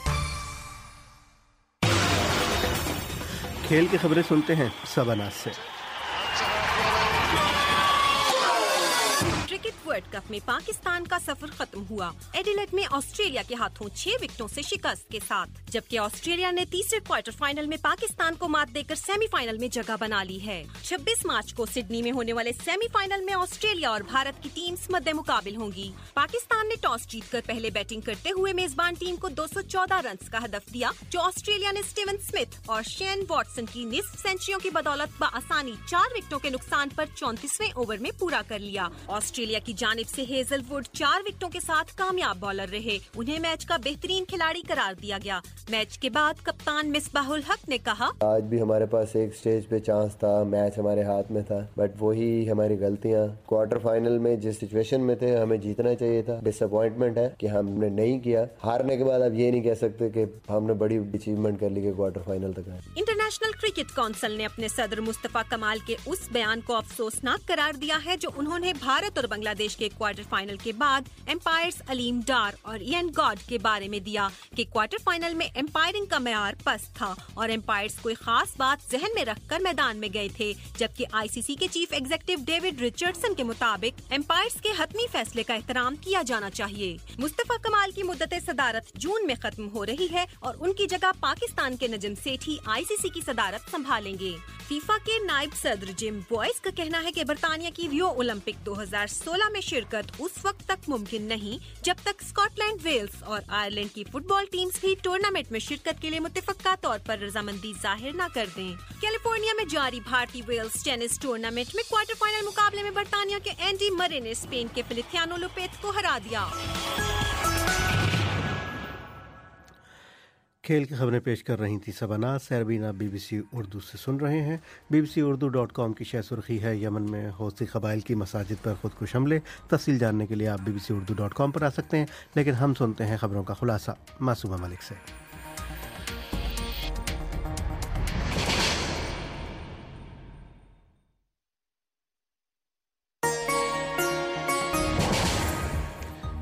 کھیل کی خبریں سنتے ہیں سباناز سے. کرکٹ ورلڈ کپ میں پاکستان کا سفر ختم ہوا. ایڈیلیڈ میں آسٹریلیا کے ہاتھوں چھ وکٹوں سے شکست کے ساتھ، جبکہ آسٹریلیا نے تیسرے کوارٹر فائنل میں پاکستان کو مات دے کر سیمی فائنل میں جگہ بنا لی ہے. چھبیس مارچ کو سڈنی میں ہونے والے سیمی فائنل میں آسٹریلیا اور بھارت کی ٹیمز مد مقابل ہوں گی. پاکستان نے ٹاس جیت کر پہلے بیٹنگ کرتے ہوئے میزبان ٹیم کو دو سو چودہ رنز کا ہدف دیا، جو آسٹریلیا نے اسٹیون اسمتھ اور شین واٹسن کی نصف سینچریوں کی بدولت بآسانی چار وکٹوں کے نقصان پر چونتیسویں اوور میں پورا کر لیا. آسٹریلیا کی جانب سے ہیزل ووڈ چار وکٹوں کے ساتھ کامیاب بالر رہے. انہیں میچ کا بہترین کھلاڑی قرار دیا گیا. میچ کے بعد کپتان مصباح الحق نے کہا، آج بھی ہمارے پاس ایک سٹیج پہ چانس تھا، میچ ہمارے ہاتھ میں تھا، بٹ وہی ہماری غلطیاں. کوارٹر فائنل میں جس سچویشن میں تھے ہمیں جیتنا چاہیے تھا. ڈس اپوائنٹمنٹ ہے کہ ہم نے نہیں کیا. ہارنے کے بعد اب یہ نہیں کہہ سکتے کہ ہم نے بڑی اچیومنٹ کر لی کہ کوارٹر فائنل تک آئے. انٹرنیشنل کرکٹ کونسل نے اپنے صدر مصطفیٰ کمال کے اس بیان کو افسوسناک قرار دیا ہے جو انہوں نے بھارت اور بنگلہ دیش کے کوارٹر فائنل کے بعد امپائرز علیم ڈار اور این گاڈ کے بارے میں دیا کہ کوارٹر فائنل میں امپائرنگ کا معیار پست تھا اور امپائرز کوئی خاص بات ذہن میں رکھ کر میدان میں گئے تھے، جبکہ آئی سی سی کے چیف ایگزیکٹو ڈیوڈ ریچرڈسن کے مطابق امپائرز کے حتمی فیصلے کا احترام کیا جانا چاہیے. مصطفیٰ کمال کی مدت صدارت جون میں ختم ہو رہی ہے اور ان کی جگہ پاکستان کے نجم سیٹھی آئی سی سی کی صدارت سنبھالیں گے. فیفا کے نائب صدر جم بوائز کا کہنا ہے کہ برطانیہ کی ریو اولمپک دو ہزار سولہ میں شرکت اس وقت تک ممکن نہیں جب تک اسکاٹ لینڈ، ویلز اور آئرلینڈ کی فٹ بال ٹیمز بھی ٹورنامنٹ میں شرکت کے لیے متفقہ طور پر رضامندی ظاہر نہ کر دیں. کیلیفورنیا میں جاری بھارتی ویلز ٹینس ٹورنامنٹ میں کوارٹر فائنل مقابلے میں برطانیہ کے اینڈی مرے نے اسپین کے فلیتھیانو لوپیز کو ہرا دیا. کھیل کی خبریں پیش کر رہی تھی سباناز. سیربینا بی بی سی اردو سے سن رہے ہیں. B B C Urdu dot com کی شہ سرخی ہے یمن میں حوثی قبائل کی مساجد پر خودکش حملے. تفصیل جاننے کے لیے آپ B B C Urdu dot com پر آ سکتے ہیں، لیکن ہم سنتے ہیں خبروں کا خلاصہ معصومہ ملک سے.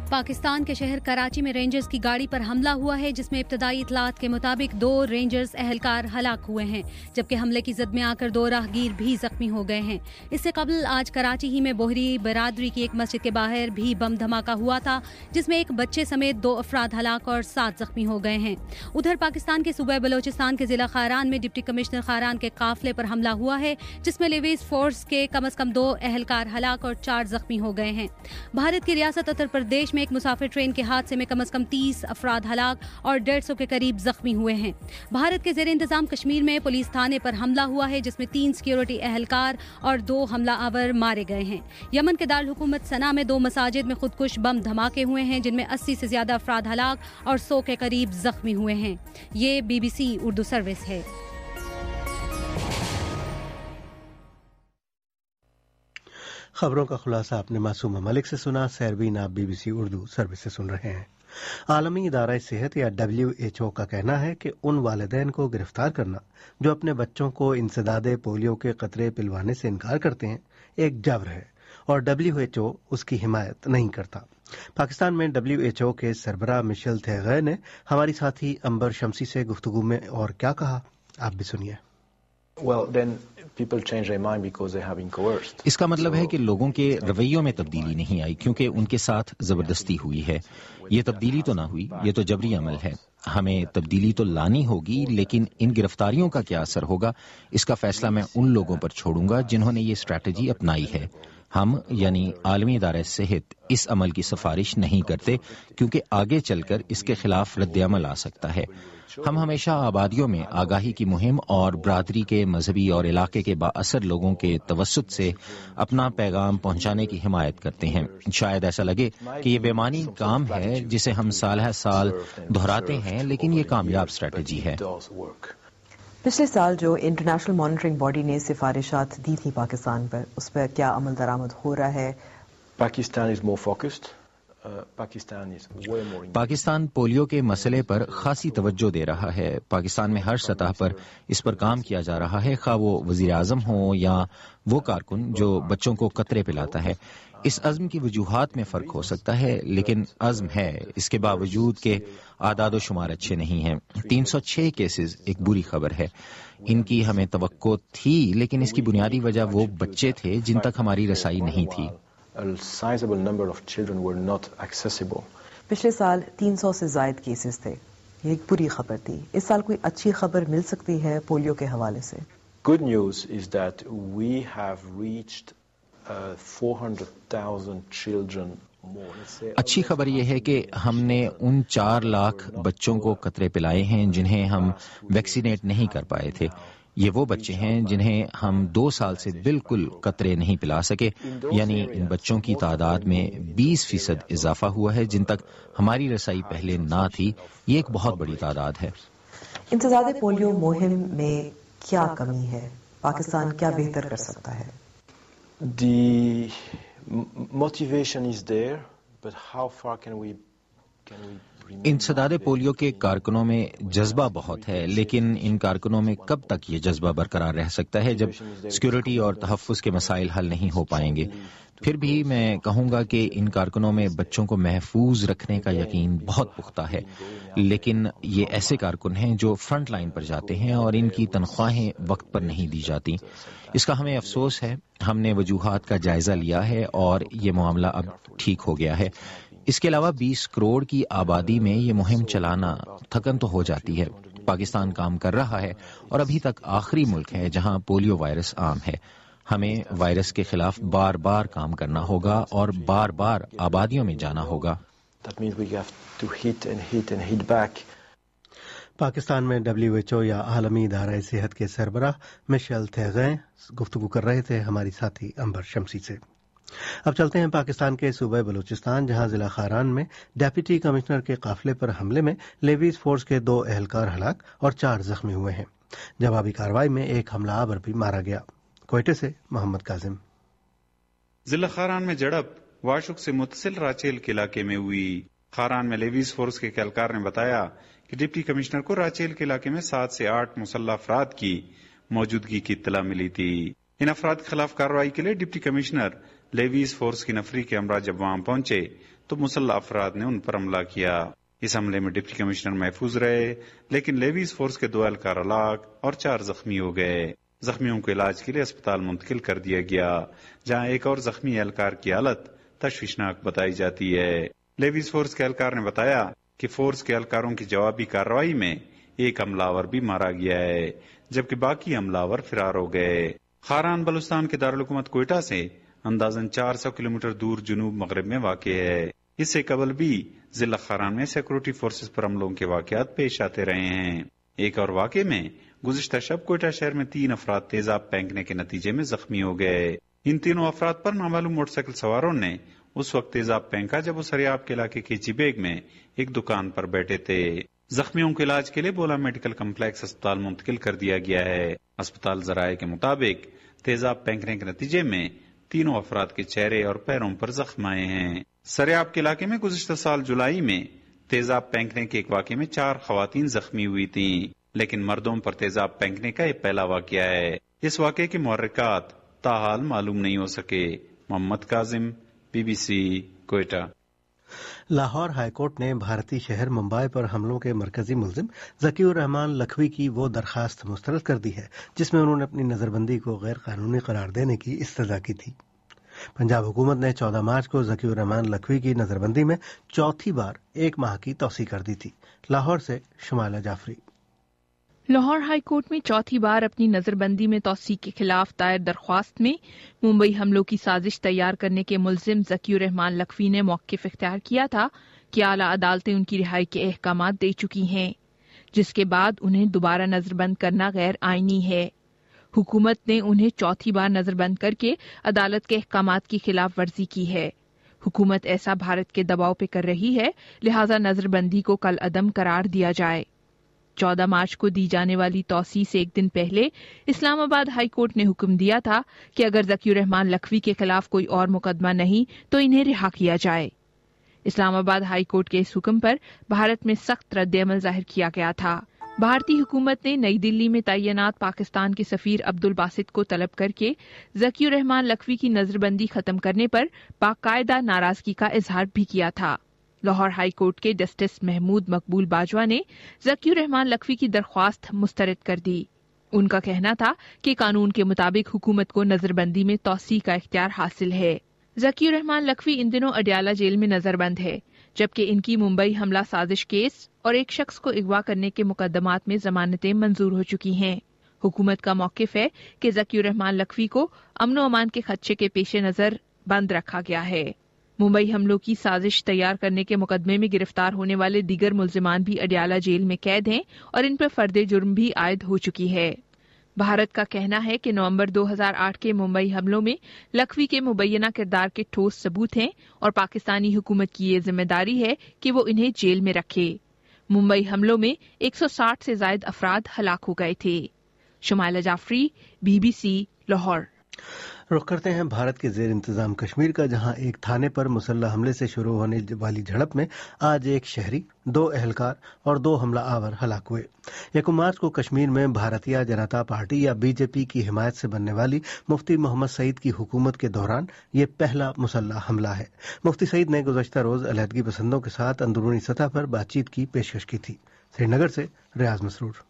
पाकिस्तान के शहर कराची में रेंजर्स की गाड़ी पर हमला हुआ है, जिसमें इब्तदाई इतलात के मुताबिक दो रेंजर्स एहलकार हलाक हुए हैं, जबकि हमले की जद में आकर दो राहगीर भी जख्मी हो गए हैं। इससे कबल आज कराची ही में बोहरी बरादरी की एक मस्जिद के बाहर भी बम धमाका हुआ था, जिसमें एक बच्चे समेत दो अफराद हलाक और सात जख्मी हो गए हैं। उधर पाकिस्तान के सूबे बलोचिस्तान के जिला खारान में डिप्टी कमिश्नर खारान के काफिले पर हमला हुआ है, जिसमें लेवीज फोर्स के कम अज कम दो एहलकार हलाक और चार जख्मी हो गए हैं। भारत की रियासत उत्तर प्रदेश में एक मुसाफिर ट्रेन के हादसे में कम अज कम तीस अफराद हलाक और डेढ़ सौ के करीब जख्मी हुए हैं। भारत के ज़ेरे इंतजाम कश्मीर में पुलिस थाने पर हमला हुआ है, जिसमें तीन सिक्योरिटी एहलकार और दो हमला आवर मारे गए हैं। यमन के दारुल हुकूमत सना में दो मसाजिद में खुदकुश बम धमाके हुए हैं, जिनमें अस्सी से ज्यादा अफराद हलाक और सौ के करीब जख्मी हुए हैं। ये बीबीसी उर्दू सर्विस है। खबरों का खुलासा आपने मासूमा मलिक से सुना। सैरबीन आप बीबीसी उर्दू सर्विस से सुन रहे हैं। आलमी इदारा सेहत या डब्ल्यू एच ओ का कहना है कि उन वालिदैन को गिरफ्तार करना जो अपने बच्चों को इंसदादे पोलियो के कतरे पिलवाने से इनकार करते हैं एक जबर है और डब्ल्यू एच ओ उसकी हिमायत नहीं करता। पाकिस्तान में डब्ल्यू एच ओ के सरबराह मिशेल थेगै ने हमारी साथी अंबर शमसी से गुफ्तगू में और क्या कहा, आप भी सुनिए। Well, then people change their mind because they have been coerced. इसका मतलब है कि लोगों के रवैयों में तब्दीली नहीं आई क्योंकि उनके साथ जबरदस्ती हुई है। ये तब्दीली तो ना हुई, ये तो जबरी अमल है। हमें तब्दीली तो लानी होगी, लेकिन इन गिरफ्तारियों का क्या असर होगा, इसका फैसला मैं उन लोगों पर छोड़ूंगा जिन्होंने ये स्ट्रैटेजी अपनाई है। हम यानी आलमी इदारे सेहत इस अमल की सिफारिश नहीं करते क्योंकि आगे चलकर इसके खिलाफ रद्द-ए-अमल आ सकता है। हम हमेशा आबादियों में आगाही की मुहिम और बरादरी के मजहबी और इलाके के बाअसर लोगों के तवस्सुत से अपना पैगाम पहुंचाने की हिमायत करते हैं। शायद ऐसा लगे कि ये बेमानी काम है जिसे हम साल हर साल दोहराते हैं, लेकिन ये कामयाब स्ट्रेटजी है। पिछले साल जो इंटरनेशनल मॉनिटरिंग बॉडी ने सिफारिशात दी थी पाकिस्तान पर, उस पर क्या अमल दरामद हो रहा है? Pakistan is more focused. Pakistan polio के मसले पर खासी तवज्जो दे रहा है। पाकिस्तान में हर सतह पर इस पर काम किया जा रहा है, खा वो वजीर आजम हो या वो कारकुन जो बच्चों को कतरे पिलाता है। इस अज़्म की वजूहात में फर्क हो सकता है, लेकिन अज़्म है। इसके बावजूद के आदाद शुमार अच्छे नहीं हैं। तीन सौ छह केसेस एक बुरी खबर है। इनकी हमें तवक्को थी, लेकिन इसकी बुनियादी वजह वो बच्चे थे जिन तक हमारी रसाई नहीं थी। A sizable number of children were not accessible. पिछले साल तीन सौ से ज़ायद केसेस थे, ये एक बुरी खबर थी। इस साल कोई अच्छी खबर मिल सकती है पोलियो के हवाले से? Good news is that we have reached uh, four hundred thousand children more. अच्छी खबर यह है कि हमने उन चार लाख बच्चों को कतरे पिलाए हैं जिन्हें हम वैक्सीनेट नहीं कर पाए थे। ये वो बच्चे हैं जिन्हें हम दो साल से बिल्कुल कतरे नहीं पिला सके, यानी इन बच्चों की तादाद में बीस फीसद इजाफा हुआ है जिन तक हमारी रसाई पहले ना थी। ये एक बहुत बड़ी तादाद है। इंसदादे पोलियो मुहिम में क्या कमी है? पाकिस्तान क्या बेहतर कर सकता है? The motivation is there, but how far can we can we इंसदादे पोलियो के कारकुनों में जज्बा बहुत है, लेकिन इन कारकुनों में कब तक ये जज्बा बरकरार रह सकता है जब सिक्योरिटी और तहफ़्फ़ुज़ के मसाइल हल नहीं हो पाएंगे। फिर भी मैं कहूँगा कि इन कारकुनों में बच्चों को महफूज रखने का यकीन बहुत पुख्ता है, लेकिन ये ऐसे कारकुन हैं जो फ्रंट लाइन पर जाते हैं और इनकी तनख्वाहें वक्त पर नहीं दी जाती। इसका हमें अफसोस है। हमने वजूहात का जायजा लिया है और ये मामला अब ठीक हो गया है। इसके अलावा बीस करोड़ की आबादी में ये मुहिम चलाना थकन तो हो जाती है। पाकिस्तान काम कर रहा है और अभी तक आखिरी मुल्क है जहां पोलियो वायरस आम है। हमें वायरस के खिलाफ बार बार काम करना होगा और बार बार आबादियों में जाना होगा। That means we have to hit and hit and hit back. Pakistan में डब्ल्यू एच ओ या आलमी इदारा सेहत के सरबराह मिशेल थेगै गुफ्तगू कर रहे थे हमारी साथी अंबर शमसी से। अब चलते हैं पाकिस्तान के सूबे बलूचिस्तान, जहां जिला खारान में डेप्यूटी कमिश्नर के काफिले पर हमले में लेवीज फोर्स के दो एहलकार हलाक और चार जख्मी हुए हैं। जवाबी कार्रवाई में एक हमलावर भी मारा गया। कोयटे से मोहम्मद काजिम। जिला खारान में झड़प वाशुक से मुतसिल राचेल के इलाके में हुई। खारान में लेवीज फोर्स के एहलकार ने बताया कि डिप्टी कमिश्नर को राचेल के इलाके में सात से आठ मुसल्लह अफराद की मौजूदगी की इत्तला मिली थी। इन अफराद के खिलाफ कार्रवाई के लिए डिप्टी कमिश्नर लेवीज फोर्स की नफरी के हमरा जब वहां पहुंचे تو مسلح افراد نے ان پر حملہ کیا۔ اس حملے میں ڈپٹی کمشنر محفوظ رہے، لیکن لیویز فورس کے دو اہلکار ہلاک اور چار زخمی ہو گئے۔ زخمیوں کو علاج کے لیے اسپتال منتقل کر دیا گیا، جہاں ایک اور زخمی اہلکار کی حالت تشویشناک بتائی جاتی ہے۔ لیویز فورس کے اہلکار نے بتایا کہ فورس کے اہلکاروں کی جوابی کارروائی میں ایک حملہ آور بھی مارا گیا ہے، جبکہ باقی حملہ آور فرار ہو گئے۔ خاران بلوچستان کے دارالحکومت کوئٹہ سے اندازاً چار سو کلومیٹر دور جنوب مغرب میں واقع ہے۔ اس سے قبل بھی ضلع خاران میں سیکورٹی فورسز پر حملوں کے واقعات پیش آتے رہے ہیں۔ ایک اور واقعے میں گزشتہ شب کوئٹہ شہر میں تین افراد تیزاب پھینکنے کے نتیجے میں زخمی ہو گئے۔ ان تینوں افراد پر نامعلوم موٹر سائیکل سواروں نے اس وقت تیزاب پھینکا جب وہ سریاب کے علاقے کے چیبیگ میں ایک دکان پر بیٹھے تھے۔ زخمیوں کے علاج کے لیے بولا میڈیکل کمپلیکس اسپتال منتقل کر دیا گیا ہے۔ اسپتال ذرائع کے مطابق تیزاب پھینکنے کے نتیجے میں تینوں افراد کے چہرے اور پیروں پر زخم آئے ہیں۔ سریاب کے علاقے میں گزشتہ سال جولائی میں تیزاب پھینکنے کے ایک واقعے میں چار خواتین زخمی ہوئی تھیں، لیکن مردوں پر تیزاب پھینکنے کا یہ پہلا واقعہ ہے۔ اس واقعے کے محرکات تاحال معلوم نہیں ہو سکے۔ Muhammad Kazim, B B C, Quetta. Lahore high court نے بھارتی شہر ممبئی پر حملوں کے مرکزی ملزم ذکی الرحمان لکھوی کی وہ درخواست مسترد کر دی ہے جس میں انہوں نے اپنی نظر بندی کو غیر قانونی قرار دینے کی استدعا کی تھی۔ پنجاب حکومت نے چودہ مارچ کو ذکی الرحمان لکھوی کی نظر بندی میں چوتھی بار ایک ماہ کی توسیع کر دی تھی۔ لاہور سے شمالہ جعفری۔ لاہور ہائی کورٹ میں چوتھی بار اپنی نظر بندی میں توسیع کے خلاف دائر درخواست میں ممبئی حملوں کی سازش تیار کرنے کے ملزم ذکی الرحمان لکھوی نے موقف اختیار کیا تھا کہ اعلیٰ عدالتیں ان کی رہائی کے احکامات دے چکی ہیں، جس کے بعد انہیں دوبارہ نظر بند کرنا غیر آئینی ہے۔ حکومت نے انہیں چوتھی بار نظر بند کر کے عدالت کے احکامات کی خلاف ورزی کی ہے۔ حکومت ایسا بھارت کے دباؤ پہ کر رہی ہے، لہذا نظر بندی کو کل عدم قرار دیا جائے۔ چودہ مارچ کو دی جانے والی توسیع سے ایک دن پہلے اسلام آباد ہائی کورٹ نے حکم دیا تھا کہ اگر ذکی الرحمان لکھوی کے خلاف کوئی اور مقدمہ نہیں تو انہیں رہا کیا جائے۔ اسلام آباد ہائی کورٹ کے اس حکم پر بھارت میں سخت رد عمل ظاہر کیا گیا تھا۔ بھارتی حکومت نے نئی دلی میں تعینات پاکستان کے سفیر عبد الباسط کو طلب کر کے ذکی الرحمان لکھوی کی نظر بندی ختم کرنے پر باقاعدہ ناراضگی کا اظہار بھی کیا تھا۔ لاہور ہائی کورٹ کے جسٹس محمود مقبول باجوہ نے ذکی الرحمان لکھوی کی درخواست مسترد کر دی۔ ان کا کہنا تھا کہ قانون کے مطابق حکومت کو نظر بندی میں توسیع کا اختیار حاصل ہے۔ ذکی الرحمان لکھوی ان دنوں اڈیالہ جیل میں نظر بند ہے، جبکہ ان کی ممبئی حملہ سازش کیس اور ایک شخص کو اغوا کرنے کے مقدمات میں ضمانتیں منظور ہو چکی ہیں۔ حکومت کا موقف ہے کہ ذکی الرحمان لکھوی کو امن و امان کے خدشے کے پیش نظر بند رکھا گیا ہے۔ ممبئی حملوں کی سازش تیار کرنے کے مقدمے میں گرفتار ہونے والے دیگر ملزمان بھی اڈیالہ جیل میں قید ہیں اور ان پر فرد جرم بھی عائد ہو چکی ہے۔ بھارت کا کہنا ہے کہ نومبر دو ہزار آٹھ کے ممبئی حملوں میں لکھوی کے مبینہ کردار کے ٹھوس ثبوت ہیں اور پاکستانی حکومت کی یہ ذمہ داری ہے کہ وہ انہیں جیل میں رکھے۔ ممبئی حملوں میں ایک سو ساٹھ سے زائد افراد ہلاک ہو گئے تھے۔ Shumaila Jafri, B B C, Lahore. رخ کرتے ہیں بھارت کے زیر انتظام کشمیر کا، جہاں ایک تھانے پر مسلح حملے سے شروع ہونے والی جھڑپ میں آج ایک شہری، دو اہلکار اور دو حملہ آور ہلاک ہوئے۔ یکم مارچ کو کشمیر میں بھارتیہ جنتا پارٹی یا بی جے پی کی حمایت سے بننے والی مفتی محمد سعید کی حکومت کے دوران یہ پہلا مسلح حملہ ہے۔ مفتی سعید نے گزشتہ روز علیحدگی پسندوں کے ساتھ اندرونی سطح پر بات چیت کی پیشکش کی تھی۔ سری نگر سے ریاض مسرور۔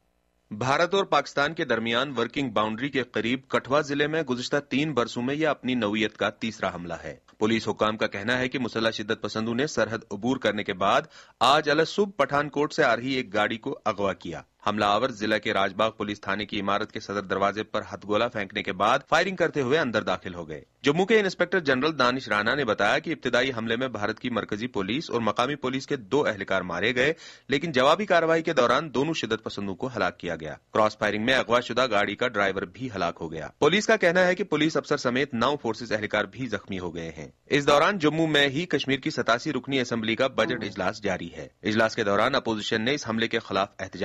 بھارت اور پاکستان کے درمیان ورکنگ باؤنڈری کے قریب کٹھوا ضلع میں گزشتہ تین برسوں میں یہ اپنی نوعیت کا تیسرا حملہ ہے۔ پولیس حکام کا کہنا ہے کہ مسلح شدت پسندوں نے سرحد عبور کرنے کے بعد آج الصبح پٹھان کوٹ سے آ رہی ایک گاڑی کو اغوا کیا۔ حملہ آور ضلع کے راج باغ پولیس تھانے کی عمارت کے صدر دروازے پر ہتھ گولا پھینکنے کے بعد فائرنگ کرتے ہوئے اندر داخل ہو گئے۔ جموں کے انسپکٹر جنرل دانش رانا نے بتایا کہ ابتدائی حملے میں بھارت کی مرکزی پولیس اور مقامی پولیس کے دو اہلکار مارے گئے، لیکن جوابی کارروائی کے دوران دونوں شدت پسندوں کو ہلاک کیا گیا۔ کراس فائرنگ میں اغوا شدہ گاڑی کا ڈرائیور بھی ہلاک ہو گیا۔ پولیس کا کہنا ہے کہ پولیس افسر سمیت نو فورسز اہلکار بھی زخمی ہو گئے ہیں۔ اس دوران جموں میں ہی کشمیر کی ستاسی رکنی اسمبلی کا بجٹ اجلاس جاری ہے۔ اجلاس کے دوران اپوزیشن نے اس حملے کے خلاف احتجاج کیا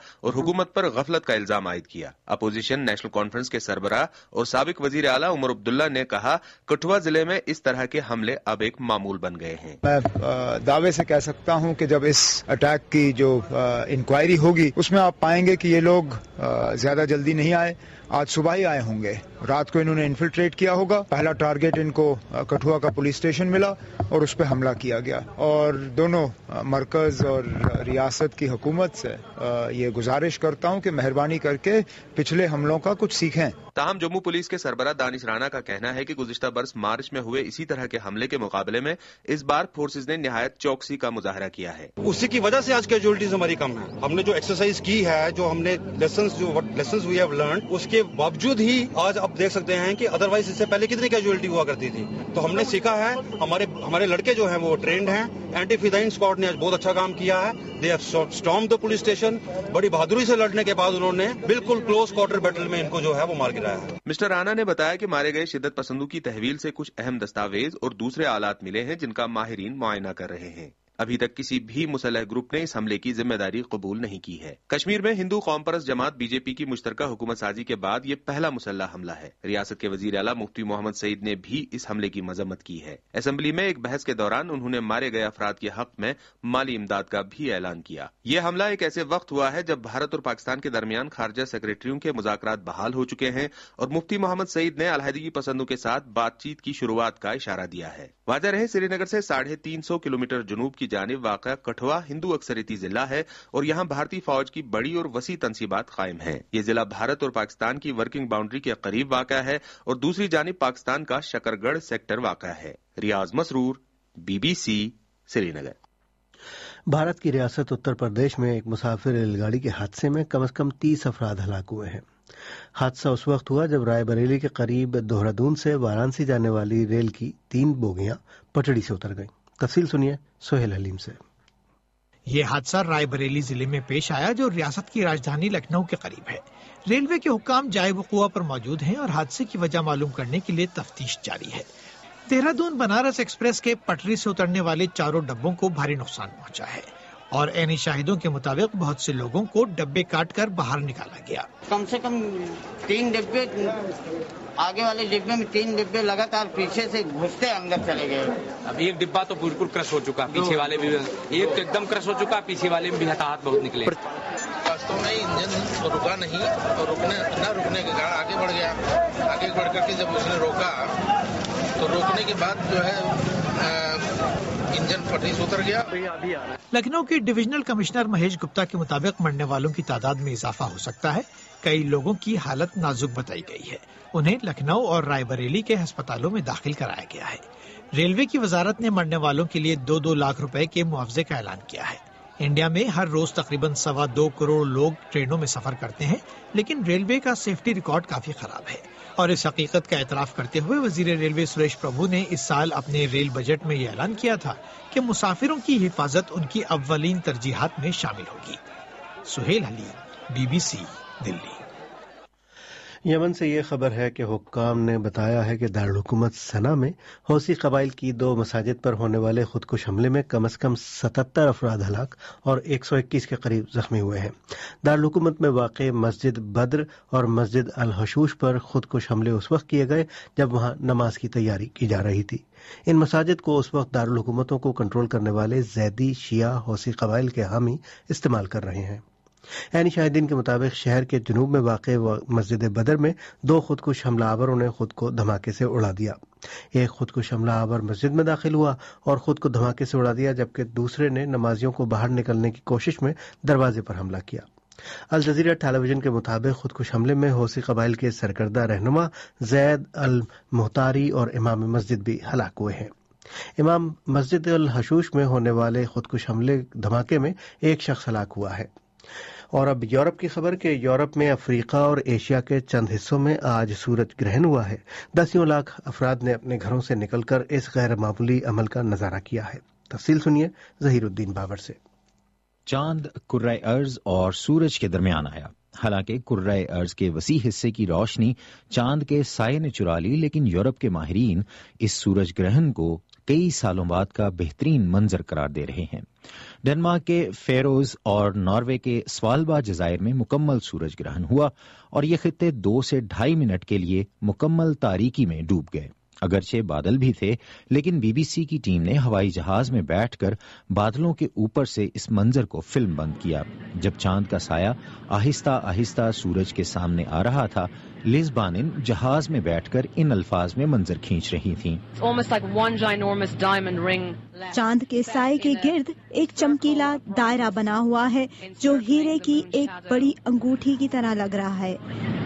اور حکومت پر غفلت کا الزام عائد کیا۔ اپوزیشن نیشنل کانفرنس کے سربراہ اور سابق وزیر اعلیٰ عمر عبداللہ نے کہا کٹھوا ضلع میں اس طرح کے حملے اب ایک معمول بن گئے ہیں۔ میں دعوے سے کہہ سکتا ہوں کہ جب اس اٹیک کی جو انکوائری ہوگی اس میں آپ پائیں گے کہ یہ لوگ زیادہ جلدی نہیں آئے، آج صبح ہی آئے ہوں گے۔ رات کو انہوں نے انفلٹریٹ کیا ہوگا، پہلا ٹارگیٹ ان کو کٹھوا کا پولیس اسٹیشن ملا اور اس پہ حملہ کیا گیا، اور دونوں مرکز اور ریاست کی حکومت سے یہ گزارش کرتا ہوں کہ مہربانی کر کے پچھلے حملوں کا کچھ سیکھیں۔ تاہم جموں پولیس کے سربراہ دانش رانا کا کہنا ہے کہ گزشتہ برس مارچ میں ہوئے اسی طرح کے حملے کے مقابلے میں اس بار فورسز نے نہایت چوکسی کا مظاہرہ کیا ہے۔ اسی کی وجہ سے آج کیجولٹیز ہماری کم ہیں۔ ہم نے جو ایکسرسائز کی ہے، جو ہم نے لیسنز جو لیسنز وی ہیو لرنڈ، اس کے باوجود ہی آج آپ دیکھ سکتے ہیں کہ ادروائز اس سے پہلے کتنی کیجولٹی ہوا کرتی تھی۔ تو ہم نے سیکھا ہے، ہمارے ہمارے لڑکے جو ہیں وہ ٹرینڈ ہیں۔ اینٹی فدائین اسکواڈ نے آج بہت اچھا کام کیا ہے۔ They have stormed the police station, بڑی بہادری سے لڑنے کے بعد انہوں نے بالکل کلوز کوارٹر بیٹل میں ان کو جو ہے وہ مار گرایا ہے۔ مسٹر رانا نے بتایا کہ مارے گئے شدت پسندوں کی تحویل سے کچھ اہم دستاویز اور دوسرے آلات ملے ہیں جن کا ماہرین معائنہ کر رہے ہیں۔ ابھی تک کسی بھی مسلح گروپ نے اس حملے کی ذمہ داری قبول نہیں کی ہے۔ کشمیر میں ہندو قوم پرست جماعت بی جے پی کی مشترکہ حکومت سازی کے بعد یہ پہلا مسلح حملہ ہے۔ ریاست کے وزیر اعلیٰ مفتی محمد سعید نے بھی اس حملے کی مذمت کی ہے۔ اسمبلی میں ایک بحث کے دوران انہوں نے مارے گئے افراد کے حق میں مالی امداد کا بھی اعلان کیا۔ یہ حملہ ایک ایسے وقت ہوا ہے جب بھارت اور پاکستان کے درمیان خارجہ سیکرٹریوں کے مذاکرات بحال ہو چکے ہیں، اور مفتی محمد سعید نے علیحدگی پسندوں کے ساتھ بات چیت کی شروعات کا اشارہ دیا ہے۔ واضح رہے سری نگر سے ساڑھے تین سو کلو میٹر جنوب کی جانب واقع کٹھوا ہندو اکثریتی ضلع ہے اور یہاں بھارتی فوج کی بڑی اور وسیع تنصیبات قائم ہیں۔ یہ ضلع بھارت اور پاکستان کی ورکنگ باؤنڈری کے قریب واقع ہے اور دوسری جانب پاکستان کا شکر گڑھ سیکٹر واقع ہے۔ Riaz Masroor, B B C, Srinagar. Bharat کی ریاست اتر پردیش میں ایک مسافر ریل گاڑی کے حادثے میں کم از کم تیس افراد ہلاک ہوئے ہیں۔ حادثہ اس وقت ہوا جب رائے بریلی کے قریب دہرادون سے وارانسی جانے والی ریل کی تین بوگیاں پٹڑی سے اتر گئیں۔ تفصیل سنیے سہیل حلیم سے۔ یہ حادثہ رائے بریلی ضلع میں پیش آیا جو ریاست کی راجدھانی لکھنؤ کے قریب ہے۔ ریلوے کے حکام جائے وقوع پر موجود ہیں اور حادثے کی وجہ معلوم کرنے کے لیے تفتیش جاری ہے۔ دہرادون بنارس ایکسپریس کے پٹری سے اترنے والے چاروں ڈبوں کو بھاری نقصان پہنچا ہے اور عینی شاہدوں کے مطابق بہت سے لوگوں کو ڈبے کاٹ کر باہر نکالا گیا۔ کم سے کم تین ڈبے آگے والے ڈبے میں تین ڈبے لگاتار پیچھے سے گھستے اندر چلے گئے۔ اب ایک ڈبہ تو بالکل کرش ہو چکا، پیچھے والے بھی ایک تو ایک دم کرش ہو چکا، پیچھے والے میں بھی ہاتھ بہت نکلے۔ واستو میں انجن رکا نہیں اور رکنے نہ رکنے کے کارن آگے بڑھ گیا۔ آگے بڑھ کر کے جب اس نے روکا تو روکنے کے بعد جو ہے انجن پٹری سے اتر گیا۔ لکھنؤ کے ڈویژنل کمشنر مہیش گپتا کے مطابق مرنے والوں کی تعداد میں اضافہ ہو سکتا ہے۔ کئی لوگوں کی حالت نازک بتائی گئی ہے، انہیں لکھنؤ اور رائے بریلی کے ہسپتالوں میں داخل کرایا گیا ہے۔ ریلوے کی وزارت نے مرنے والوں کے لیے دو دو لاکھ روپے کے معاوضے کا اعلان کیا ہے۔ انڈیا میں ہر روز تقریباً سوا دو کروڑ لوگ ٹرینوں میں سفر کرتے ہیں، لیکن ریلوے کا سیفٹی ریکارڈ کافی خراب ہے، اور اس حقیقت کا اعتراف کرتے ہوئے وزیر ریلوے سریش پربھو نے اس سال اپنے ریل بجٹ میں یہ اعلان کیا تھا کہ مسافروں کی حفاظت ان کی اولین ترجیحات میں شامل ہوگی۔ Suhail Haleem, B B C, Delhi. Yemen سے یہ خبر ہے کہ حکام نے بتایا ہے کہ دارالحکومت سنا میں حوثی قبائل کی دو مساجد پر ہونے والے خودکش حملے میں کم از کم ستتر افراد ہلاک اور ایک سو اکیس کے قریب زخمی ہوئے ہیں۔ دارالحکومت میں واقع مسجد بدر اور مسجد الحشوش پر خودکش حملے اس وقت کیے گئے جب وہاں نماز کی تیاری کی جا رہی تھی۔ ان مساجد کو اس وقت دارالحکومتوں کو کنٹرول کرنے والے زیدی شیعہ حوثی قبائل کے حامی استعمال کر رہے ہیں۔ عینی شاہدین کے مطابق شہر کے جنوب میں واقع مسجد بدر میں دو خودکش حملہ آوروں نے خود کو دھماکے سے اڑا دیا۔ ایک خودکش حملہ آور مسجد میں داخل ہوا اور خود کو دھماکے سے اڑا دیا، جبکہ دوسرے نے نمازیوں کو باہر نکلنے کی کوشش میں دروازے پر حملہ کیا۔ الجزیرہ ٹیلی ویژن کے مطابق خودکش حملے میں حوثی قبائل کے سرکردہ رہنما زید المحتاری اور امام مسجد بھی ہلاک ہوئے ہیں۔ امام مسجد الحشوش میں ہونے والے خودکش حملے دھماکے میں ایک شخص ہلاک ہوا ہے۔ اور اب یورپ کی خبر کہ یورپ میں افریقہ اور ایشیا کے چند حصوں میں آج سورج گرہن ہوا ہے۔ دسیوں لاکھ افراد نے اپنے گھروں سے نکل کر اس غیر معمولی عمل کا نظارہ کیا ہے۔ تفصیل سنیے ظہیر الدین بابر سے۔ چاند کرۂ ارض اور سورج کے درمیان آیا۔ حالانکہ کرۂ ارض کے وسیع حصے کی روشنی چاند کے سائے نے چرا لی، لیکن یورپ کے ماہرین اس سورج گرہن کو کئی سالوں بعد کا بہترین منظر قرار دے رہے ہیں۔ ڈنمارک کے فیروز اور ناروے کے سوالبا جزائر میں مکمل سورج گرہن ہوا اور یہ خطے دو سے ڈھائی منٹ کے لیے مکمل تاریکی میں ڈوب گئے۔ اگرچہ بادل بھی تھے، لیکن بی بی سی کی ٹیم نے ہوائی جہاز میں بیٹھ کر بادلوں کے اوپر سے اس منظر کو فلم بند کیا۔ جب چاند کا سایہ آہستہ آہستہ سورج کے سامنے آ رہا تھا، لیز بانن جہاز میں بیٹھ کر ان الفاظ میں منظر کھینچ رہی تھیں۔ چاند کے سائے کے گرد ایک چمکیلا دائرہ بنا ہوا ہے جو ہیرے کی ایک بڑی انگوٹھی کی طرح لگ رہا ہے۔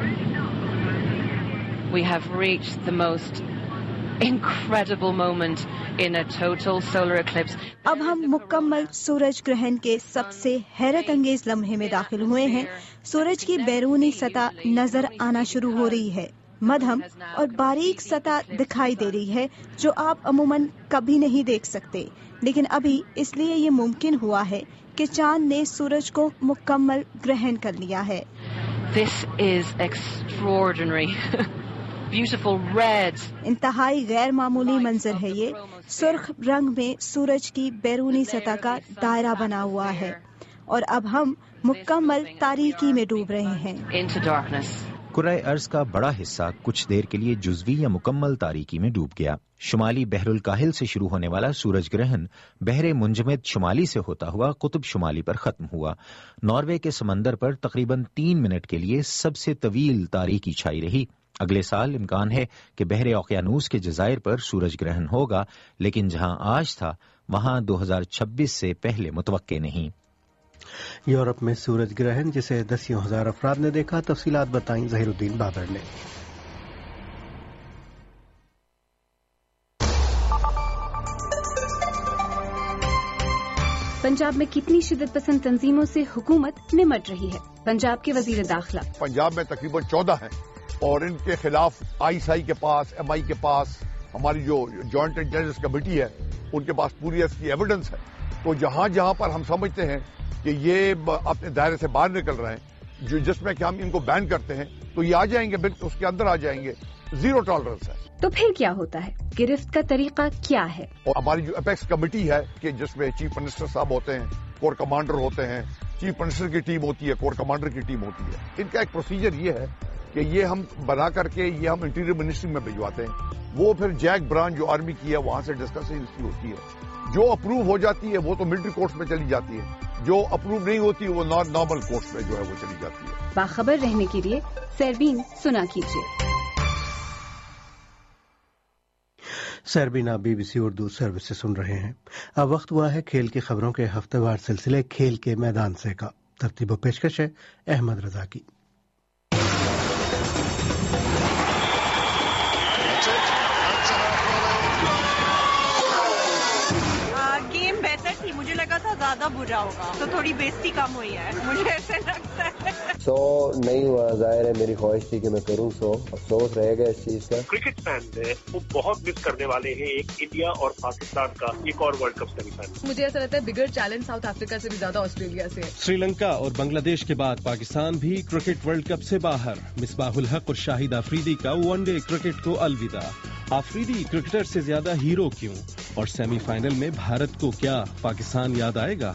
We have reached the most incredible moment in a total solar eclipse. اب ہم مکمل سورج گرہن کے سب سے حیرت انگیز لمحے میں داخل ہوئے ہیں۔ سورج کی بیرونی سطح نظر آنا شروع ہو رہی ہے، مدھم اور باریک سطح دکھائی دے رہی ہے جو آپ عموماً کبھی نہیں دیکھ سکتے، لیکن ابھی اس لیے یہ ممکن ہوا ہے کہ چاند نے سورج کو مکمل گرہن کر لیا ہے۔ This is extraordinary. Beautiful red. انتہائی غیر معمولی منظر ہے یہ۔ سرخ رنگ میں سورج کی بیرونی سطح کا دائرہ بنا ہوا ہے اور اب ہم مکمل تاریکی میں ڈوب رہے ہیں۔ Into darkness. کرۂ ارض کا بڑا حصہ کچھ دیر کے لیے جزوی یا مکمل تاریکی میں ڈوب گیا۔ شمالی بحر الکاہل سے شروع ہونے والا سورج گرہن بحر منجمد شمالی سے ہوتا ہوا قطب شمالی پر ختم ہوا۔ ناروے کے سمندر پر تقریباً تین منٹ کے لیے سب سے طویل تاریکی چھائی رہی۔ اگلے سال امکان ہے کہ بحر اوقیانوس کے جزائر پر سورج گرہن ہوگا، لیکن جہاں آج تھا وہاں دو ہزار چھبیس سے پہلے متوقع نہیں۔ یورپ میں سورج گرہن جسے دسیوں ہزار افراد نے دیکھا، تفصیلات بتائیں ظہیر الدین بابر نے۔ پنجاب میں کتنی شدت پسند تنظیموں سے حکومت نمٹ رہی ہے؟ پنجاب کے وزیر داخلہ پنجاب میں تقریباً چودہ ہیں اور ان کے خلاف آئی ایس آئی کے پاس، ایم آئی کے پاس، ہماری جو جوائنٹ انٹیلیجنس کمیٹی ہے ان کے پاس پوری اس کی ایویڈنس ہے۔ تو جہاں جہاں پر ہم سمجھتے ہیں کہ یہ اپنے دائرے سے باہر نکل رہے ہیں، جو جس میں کہ ہم ان کو بین کرتے ہیں، تو یہ آ جائیں گے، بالکل اس کے اندر آ جائیں گے۔ زیرو ٹالرنس ہے۔ تو پھر کیا ہوتا ہے؟ گرفت کا طریقہ کیا ہے؟ اور ہماری جو اپیکس کمیٹی ہے کہ جس میں چیف منسٹر صاحب ہوتے ہیں، کور کمانڈر ہوتے ہیں، چیف منسٹر کی ٹیم ہوتی ہے، کور کمانڈر کی ٹیم ہوتی ہے، ان کا ایک پروسیجر یہ ہے کہ یہ ہم بنا کر کے یہ ہم انٹیریئر منسٹری میں بھجواتے ہیں۔ وہ پھر جیک برانچ جو آرمی کی ہے وہاں سے ڈسکشن کی ہوتی ہے، جو اپروو ہو جاتی ہے وہ تو ملٹری کورٹس میں چلی جاتی ہے، جو اپروو نہیں ہوتی وہ نارمل کورٹس میں جو ہے وہ چلی جاتی ہے۔ باخبر رہنے کے لیے سیربین سنا کیجیے۔ سیربینا B B C Urdu service سے سن رہے ہیں۔ اب وقت ہوا ہے کھیل کی خبروں کے ہفتہ وار سلسلے کھیل کے میدان سے کا۔ ترتیب و پیشکش ہے احمد رضا کی۔ گیم بہتر تھی، مجھے لگا تھا زیادہ برا ہوگا، تو تھوڑی بےزتی کم ہوئی ہے، مجھے ایسے لگتا ہے۔ سو نہیں ہوا، ظاہر ہے میری خواہش تھی کہ میں کروں سو، افسوس رہے گا اس چیز کا۔ کرکٹ فینز ہیں وہ بہت مس کرنے والے ہیں ایک انڈیا اور پاکستان کا ایک اور ورلڈ کپ سیمی فائنل۔ مجھے ایسا لگتا ہے بگر چیلنج ساؤتھ افریقہ سے بھی زیادہ آسٹریلیا سے ہے۔ سری لنکا اور بنگلہ دیش کے بعد پاکستان بھی کرکٹ ورلڈ کپ سے باہر۔ مصباح الحق اور شاہد آفریدی کا ون ڈے کرکٹ کو الوداع۔ آفریدی کرکٹر سے زیادہ ہیرو کیوں؟ اور سیمی فائنل میں بھارت کو کیا پاکستان یاد آئے گا؟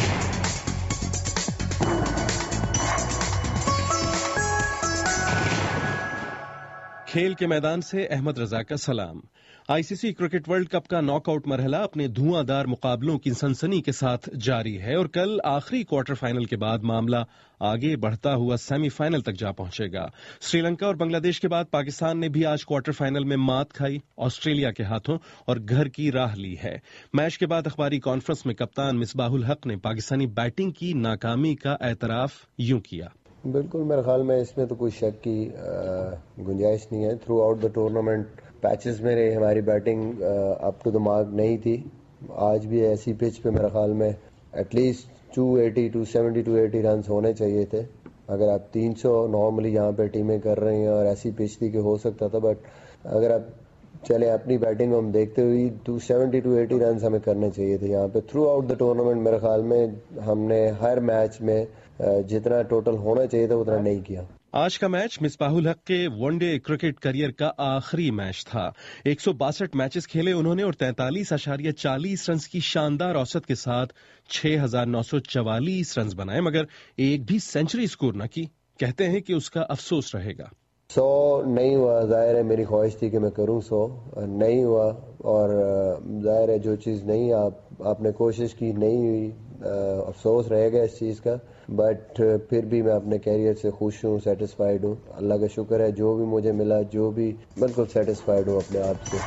کھیل کے میدان سے احمد رضا کا سلام۔ I C C cricket world cup کا ناک آؤٹ مرحلہ اپنے دھواں دار مقابلوں کی سنسنی کے ساتھ جاری ہے اور کل آخری کوارٹر فائنل کے بعد معاملہ آگے بڑھتا ہوا سیمی فائنل تک جا پہنچے گا۔ سری لنکا اور بنگلہ دیش کے بعد پاکستان نے بھی آج کوارٹر فائنل میں مات کھائی، آسٹریلیا کے ہاتھوں، اور گھر کی راہ لی ہے۔ میچ کے بعد اخباری کانفرنس میں کپتان مصباح الحق نے پاکستانی بیٹنگ کی ناکامی کا اعتراف یوں کیا۔ بالکل میرے خیال میں اس میں تو کوئی شک کی گنجائش نہیں ہے۔ Throughout the tournament patches میں ہماری batting up to the mark نہیں تھی۔ آج بھی ایسی پچ پہ میرے خیال میں at least two eighty two seventy to eighty runs ہونے چاہیے تھے۔ اگر آپ تین سو نارملی یہاں پہ ٹیمیں کر رہی ہیں اور ایسی پچ تھی کہ ہو سکتا تھا، بٹ اگر آپ چلے اپنی بیٹنگ ہم دیکھتے ہوئی two seventy to eighty runs ہمیں کرنے چاہیے تھے یہاں پہ تھرو آؤٹ دا ٹورنامنٹ۔ میرے خیال میں ہم نے ہر میچ میں جتنا ٹوٹل ہونا چاہیے تھا اتنا نہیں کیا۔ آج کا میچ مصباح الحق کے ون ڈے کرکٹ کریئر کا آخری میچ تھا۔ ایک سو باسٹھ میچز کھیلے انہوں نے اور تینتالیس اشاریہ چالیس رنز کی شاندار اوسط کے ساتھ چھ ہزار نو سو چوالیس رنز بنائے، مگر ایک بھی سینچری سکور نہ کی۔ کہتے ہیں کہ اس کا افسوس رہے گا۔ سو نہیں ہوا، ظاہر ہے میری خواہش تھی کہ میں کروں سو، نہیں ہوا، اور ظاہر ہے جو چیز نہیں آپ آپ نے کوشش کی نہیں ہوئی، افسوس رہے گا اس چیز کا، بٹ پھر بھی میں اپنے کیریئر سے خوش ہوں، سیٹسفائیڈ ہوں، اللہ کا شکر ہے جو بھی مجھے ملا، جو بھی بالکل سیٹسفائیڈ ہوں اپنے آپ سے۔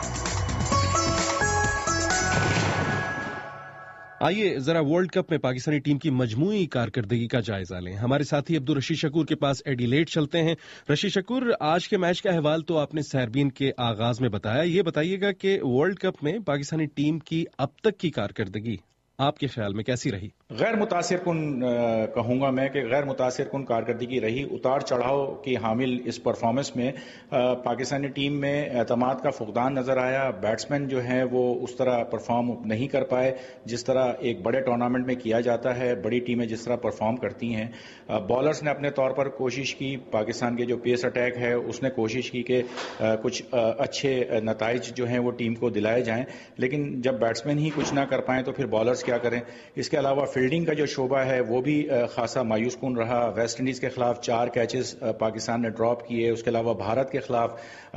آئیے ذرا ورلڈ کپ میں پاکستانی ٹیم کی مجموعی کارکردگی کا جائزہ لیں۔ ہمارے ساتھی عبدالرشید شکور کے پاس ایڈیلیڈ چلتے ہیں۔ رشید شکور، آج کے میچ کا احوال تو آپ نے سیربین کے آغاز میں بتایا، یہ بتائیے گا کہ ورلڈ کپ میں پاکستانی ٹیم کی اب تک کی کارکردگی آپ کے خیال میں کیسی رہی؟ غیر متاثر کن کہوں گا میں کہ غیر متاثر کن کارکردگی رہی۔ اتار چڑھاؤ کی حامل اس پرفارمنس میں پاکستانی ٹیم میں اعتماد کا فقدان نظر آیا۔ بیٹسمین جو ہیں وہ اس طرح پرفارم نہیں کر پائے جس طرح ایک بڑے ٹورنامنٹ میں کیا جاتا ہے، بڑی ٹیمیں جس طرح پرفارم کرتی ہیں۔ بالرز نے اپنے طور پر کوشش کی، پاکستان کے جو پیس اٹیک ہے اس نے کوشش کی کہ کچھ اچھے نتائج جو ہیں وہ ٹیم کو دلائے جائیں، لیکن جب بیٹسمین ہی کچھ نہ کر پائیں تو پھر بالرز کیا کریں۔ اس کے علاوہ فیلڈنگ کا جو شعبہ ہے وہ بھی خاصا مایوس کن رہا۔ ویسٹ انڈیز کے خلاف چار کیچز پاکستان نے ڈراپ کیے، اس کے علاوہ بھارت کے خلاف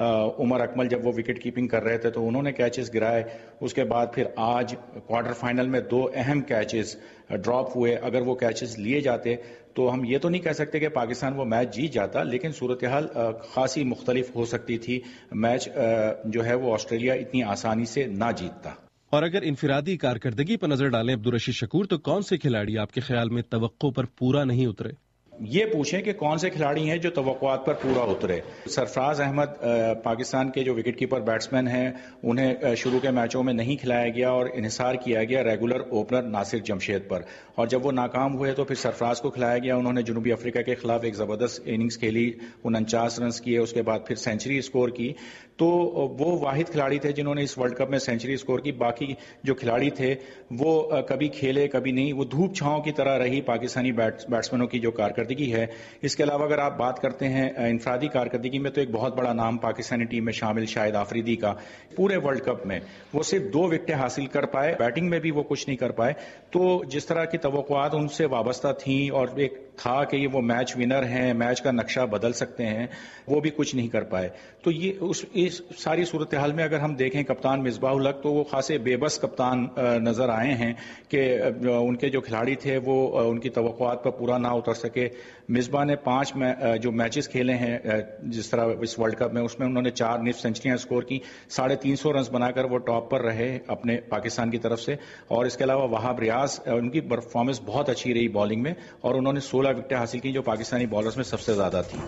عمر اکمل جب وہ وکٹ کیپنگ کر رہے تھے تو انہوں نے کیچز گرائے۔ اس کے بعد پھر آج کوارٹر فائنل میں دو اہم کیچز ڈراپ ہوئے، اگر وہ کیچز لیے جاتے تو ہم یہ تو نہیں کہہ سکتے کہ پاکستان وہ میچ جیت جاتا، لیکن صورتحال خاصی مختلف ہو سکتی تھی، میچ جو ہے وہ آسٹریلیا اتنی آسانی سے نہ جیتتا۔ اور اگر انفرادی کارکردگی پر نظر ڈالیں عبدالرشید شکور، تو کون سے کھلاڑی آپ کے خیال میں توقع پر پورا نہیں اترے؟ یہ پوچھیں کہ کون سے کھلاڑی ہیں جو توقعات پر پورا اترے۔ سرفراز احمد پاکستان کے جو وکٹ کیپر بیٹسمین ہیں انہیں شروع کے میچوں میں نہیں کھلایا گیا اور انحصار کیا گیا ریگولر اوپنر ناصر جمشید پر، اور جب وہ ناکام ہوئے تو پھر سرفراز کو کھلایا گیا۔ انہوں نے جنوبی افریقہ کے خلاف ایک زبردست اننگز کھیلی، انچاس رنز کیے، اس کے بعد پھر سینچری اسکور کی، تو وہ واحد کھلاڑی تھے جنہوں نے اس ورلڈ کپ میں سینچری اسکور کی۔ باقی جو کھلاڑی تھے وہ کبھی کھیلے کبھی نہیں، وہ دھوپ چھاؤں کی طرح رہی پاکستانی بیٹسمینوں کی جو کارکردگی ہے۔ اس کے علاوہ اگر آپ بات کرتے ہیں انفرادی کارکردگی میں تو ایک بہت بڑا نام پاکستانی ٹیم میں شامل شاہد آفریدی کا، پورے ورلڈ کپ میں وہ صرف دو وکٹیں حاصل کر پائے، بیٹنگ میں بھی وہ کچھ نہیں کر پائے، تو جس طرح کی توقعات ان سے وابستہ تھیں اور ایک تھا کہ یہ وہ میچ ونر ہیں، میچ کا نقشہ بدل سکتے ہیں، وہ بھی کچھ نہیں کر پائے۔ تو یہ اس, اس ساری صورتحال میں اگر ہم دیکھیں کپتان مصباح الحق تو وہ خاصے بے بس کپتان نظر آئے ہیں کہ ان کے جو کھلاڑی تھے وہ ان کی توقعات پر پورا نہ اتر سکے۔ مصباح نے پانچ جو میچز کھیلے ہیں جس طرح اس ورلڈ کپ میں، اس میں انہوں نے چار نصف سینچریاں اسکور کی، ساڑھے تین سو رنز بنا کر وہ ٹاپ پر رہے اپنے پاکستان کی طرف سے۔ اور اس کے علاوہ وہاب ریاض، ان کی پرفارمنس بہت اچھی رہی بالنگ میں، اور انہوں نے سولہ وکٹیں حاصل کی جو پاکستانی بالرز میں سب سے زیادہ تھی۔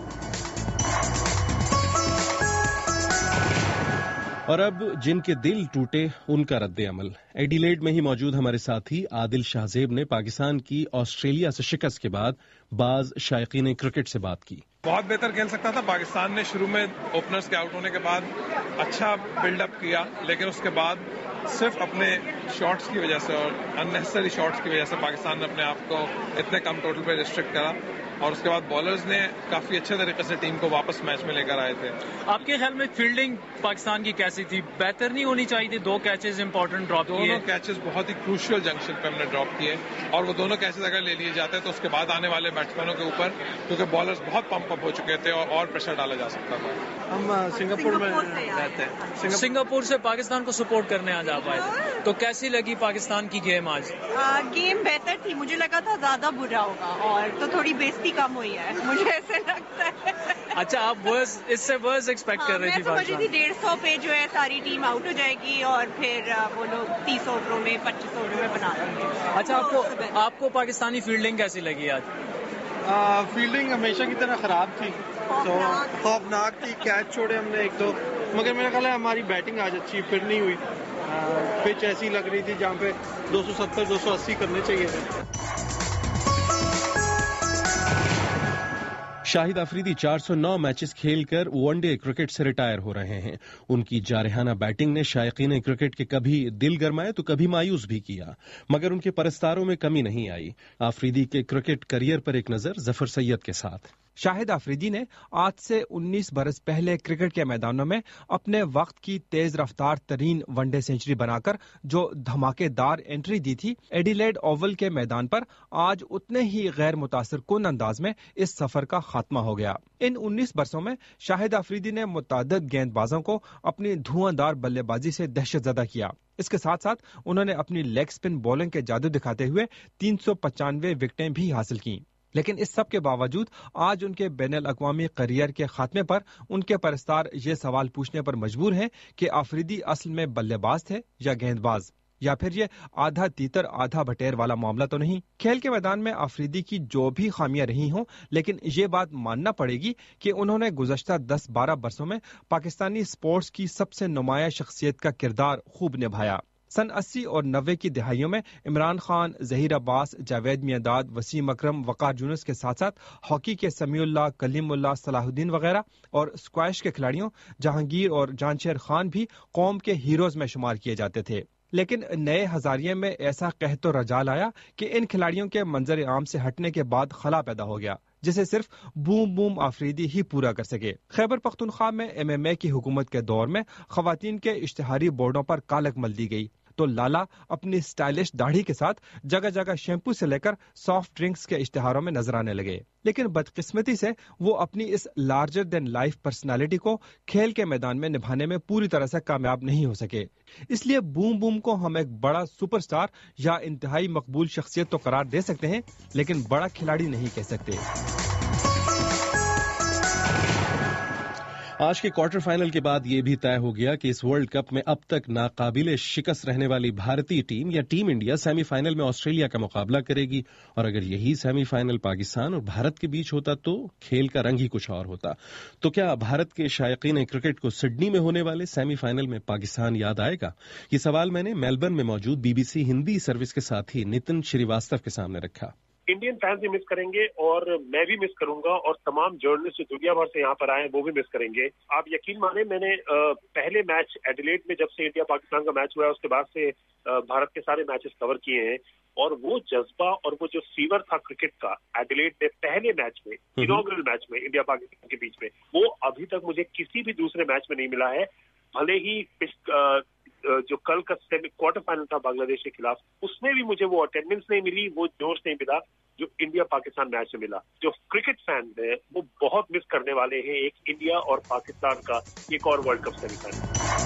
اور اب جن کے دل ٹوٹے ان کا رد عمل۔ ایڈیلیڈ میں ہی موجود ہمارے ساتھی عادل شاہزیب نے پاکستان کی آسٹریلیا سے شکست کے بعد بعض شائقین کرکٹ سے بات کی۔ بہت بہتر کھیل سکتا تھا پاکستان نے، شروع میں اوپنرز کے آؤٹ ہونے کے بعد اچھا بلڈ اپ کیا، لیکن اس کے بعد صرف اپنے شاٹس کی وجہ سے اور اننیسری شاٹس کی وجہ سے پاکستان نے اپنے آپ کو اتنے کم ٹوٹل پہ ریسٹرکٹ کرا، اور اس کے بعد بالرز نے کافی اچھے طریقے سے ٹیم کو واپس میچ میں لے کر آئے تھے۔ آپ کے خیال میں فیلڈنگ پاکستان کی کیسی تھی؟ بہتر نہیں ہونی چاہیے تھی؟ دو کیچز امپورٹنٹ ڈراپ کیے، دونوں کیچز بہت ہی کروشل جنکشن پہ ہم نے ڈراپ کیے، اور وہ دونوں کیچز اگر لے لیے جاتے تو اس کے بعد آنے والے بیٹسمینوں کے اوپر، کیونکہ بالرز بہت پمپ اپ ہو چکے تھے اور اور پریشر ڈالا جا سکتا تھا۔ ہم سنگاپور میں رہتے ہیں، سنگاپور سے پاکستان کو سپورٹ کرنے آ جا پائے تھے، تو کیسی لگی پاکستان کی گیم آج؟ گیم بہتر تھی، مجھے لگا تھا زیادہ برا ہوگا، اور تو تھوڑی بےزتی کم ہوئی ہے، مجھے ایسے لگتا ہے۔ اچھا، آپ ورس اس سے ورس ایکسپیکٹ کر رہی تھی؟ میں سمجھ رہی تھی ڈیڑھ سو پہ جو ہے ساری ٹیم آؤٹ ہو جائے گی اور پھر وہ لوگ تیس اووروں میں پچیس اووروں میں بنا لیں گے۔ اچھا، آپ کو آپ کو پاکستانی فیلڈنگ کیسی لگی آج؟ فیلڈنگ ہمیشہ کی طرح خراب تھی، تو خوفناک تھی، کیچ چھوڑے ہم نے ایک دو، مگر میرا خیال ہے ہماری بیٹنگ آج اچھی پھر نہیں ہوئی، پچ ایسی لگ رہی تھی جہاں پہ دو سو ستر دو سو اسی کرنے چاہیے تھے۔ شاہد آفریدی چار سو نو میچز کھیل کر ون ڈے کرکٹ سے ریٹائر ہو رہے ہیں۔ ان کی جارحانہ بیٹنگ نے شائقین کرکٹ کے کبھی دل گرمائے تو کبھی مایوس بھی کیا، مگر ان کے پرستاروں میں کمی نہیں آئی۔ آفریدی کے کرکٹ کریئر پر ایک نظر ظفر سید کے ساتھ۔ شاہد آفریدی نے آج سے انیس برس پہلے کرکٹ کے میدانوں میں اپنے وقت کی تیز رفتار ترین ون ڈے سینچری بنا کر جو دھماکے دار انٹری دی تھی، ایڈیلیڈ اوول کے میدان پر آج اتنے ہی غیر متاثر کن انداز میں اس سفر کا خاتمہ ہو گیا۔ ان انیس برسوں میں شاہد آفریدی نے متعدد گیند بازوں کو اپنی دھواں دار بلے بازی سے دہشت زدہ کیا۔ اس کے ساتھ ساتھ انہوں نے اپنی لیگ سپن بولنگ کے جادو دکھاتے ہوئے تین سو پچانوے وکٹیں بھی حاصل کی۔ لیکن اس سب کے باوجود آج ان کے بین الاقوامی کیریئر کے خاتمے پر ان کے پرستار یہ سوال پوچھنے پر مجبور ہیں کہ آفریدی اصل میں بلے باز تھے یا گیند باز، یا پھر یہ آدھا تیتر آدھا بٹیر والا معاملہ تو نہیں۔ کھیل کے میدان میں آفریدی کی جو بھی خامیاں رہی ہوں، لیکن یہ بات ماننا پڑے گی کہ انہوں نے گزشتہ دس بارہ برسوں میں پاکستانی سپورٹس کی سب سے نمایاں شخصیت کا کردار خوب نبھایا۔ سن اسی اور نوے کی دہائیوں میں عمران خان، ظہیر عباس، جاوید میانداد، وسیم اکرم، وقار یونس کے ساتھ ساتھ ہاکی کے سمیع اللہ، کلیم اللہ، صلاح الدین وغیرہ اور اسکواش کے کھلاڑیوں جہانگیر اور جانشیر خان بھی قوم کے ہیروز میں شمار کیے جاتے تھے۔ لیکن نئے ہزاریے میں ایسا قحط و رجال آیا کہ ان کھلاڑیوں کے منظر عام سے ہٹنے کے بعد خلا پیدا ہو گیا جسے صرف بوم بوم آفریدی ہی پورا کر سکے۔ خیبر پختونخوا میں ایم ایم اے کی حکومت کے دور میں خواتین کے اشتہاری بورڈوں پر کالک مل دی گئی تو لالا اپنی سٹائلش داڑھی کے ساتھ جگہ جگہ شیمپو سے لے کر سافٹ ڈرنکس کے اشتہاروں میں نظر آنے لگے۔ لیکن بدقسمتی سے وہ اپنی اس لارجر دین لائف پرسنالٹی کو کھیل کے میدان میں نبھانے میں پوری طرح سے کامیاب نہیں ہو سکے۔ اس لیے بوم بوم کو ہم ایک بڑا سپر سٹار یا انتہائی مقبول شخصیت تو قرار دے سکتے ہیں، لیکن بڑا کھلاڑی نہیں کہہ سکتے۔ آج کے کوارٹر فائنل کے بعد یہ بھی طے ہو گیا کہ اس ورلڈ کپ میں اب تک ناقابل شکست رہنے والی بھارتی ٹیم یا ٹیم انڈیا سیمی فائنل میں آسٹریلیا کا مقابلہ کرے گی، اور اگر یہی سیمی فائنل پاکستان اور بھارت کے بیچ ہوتا تو کھیل کا رنگ ہی کچھ اور ہوتا۔ تو کیا بھارت کے شائقین کرکٹ کو سڈنی میں ہونے والے سیمی فائنل میں پاکستان یاد آئے گا؟ یہ سوال میں نے میلبرن میں موجود B B C Hindi service کے ساتھی نتن شریواستو کے سامنے رکھا۔ انڈین فینس بھی مس کریں گے اور میں بھی مس کروں گا، اور تمام جرنلسٹ جو دنیا بھر سے یہاں پر آئے ہیں وہ بھی مس کریں گے۔ آپ یقین مانیں، میں نے پہلے میچ ایڈیلیڈ میں جب سے انڈیا پاکستان کا میچ ہوا ہے اس کے بعد سے بھارت کے سارے میچز کور کیے ہیں، اور وہ جذبہ اور وہ جو فیور تھا کرکٹ کا ایڈیلیڈ میں پہلے میچ میں، انوگرل میچ میں انڈیا پاکستان کے بیچ میں، وہ ابھی تک مجھے کسی بھی دوسرے میچ میں نہیں ملا ہے۔ بھلے ہی جو کل کا کوارٹر فائنل تھا بنگلہ دیش کے خلاف، اس میں بھی مجھے وہ اٹینڈنس نہیں ملی، وہ جوش نہیں ملا جو انڈیا پاکستان میچ میں ملا۔ جو کرکٹ فینز ہیں وہ بہت مس کرنے والے ہیں ایک انڈیا اور پاکستان کا ایک اور world cup semi final.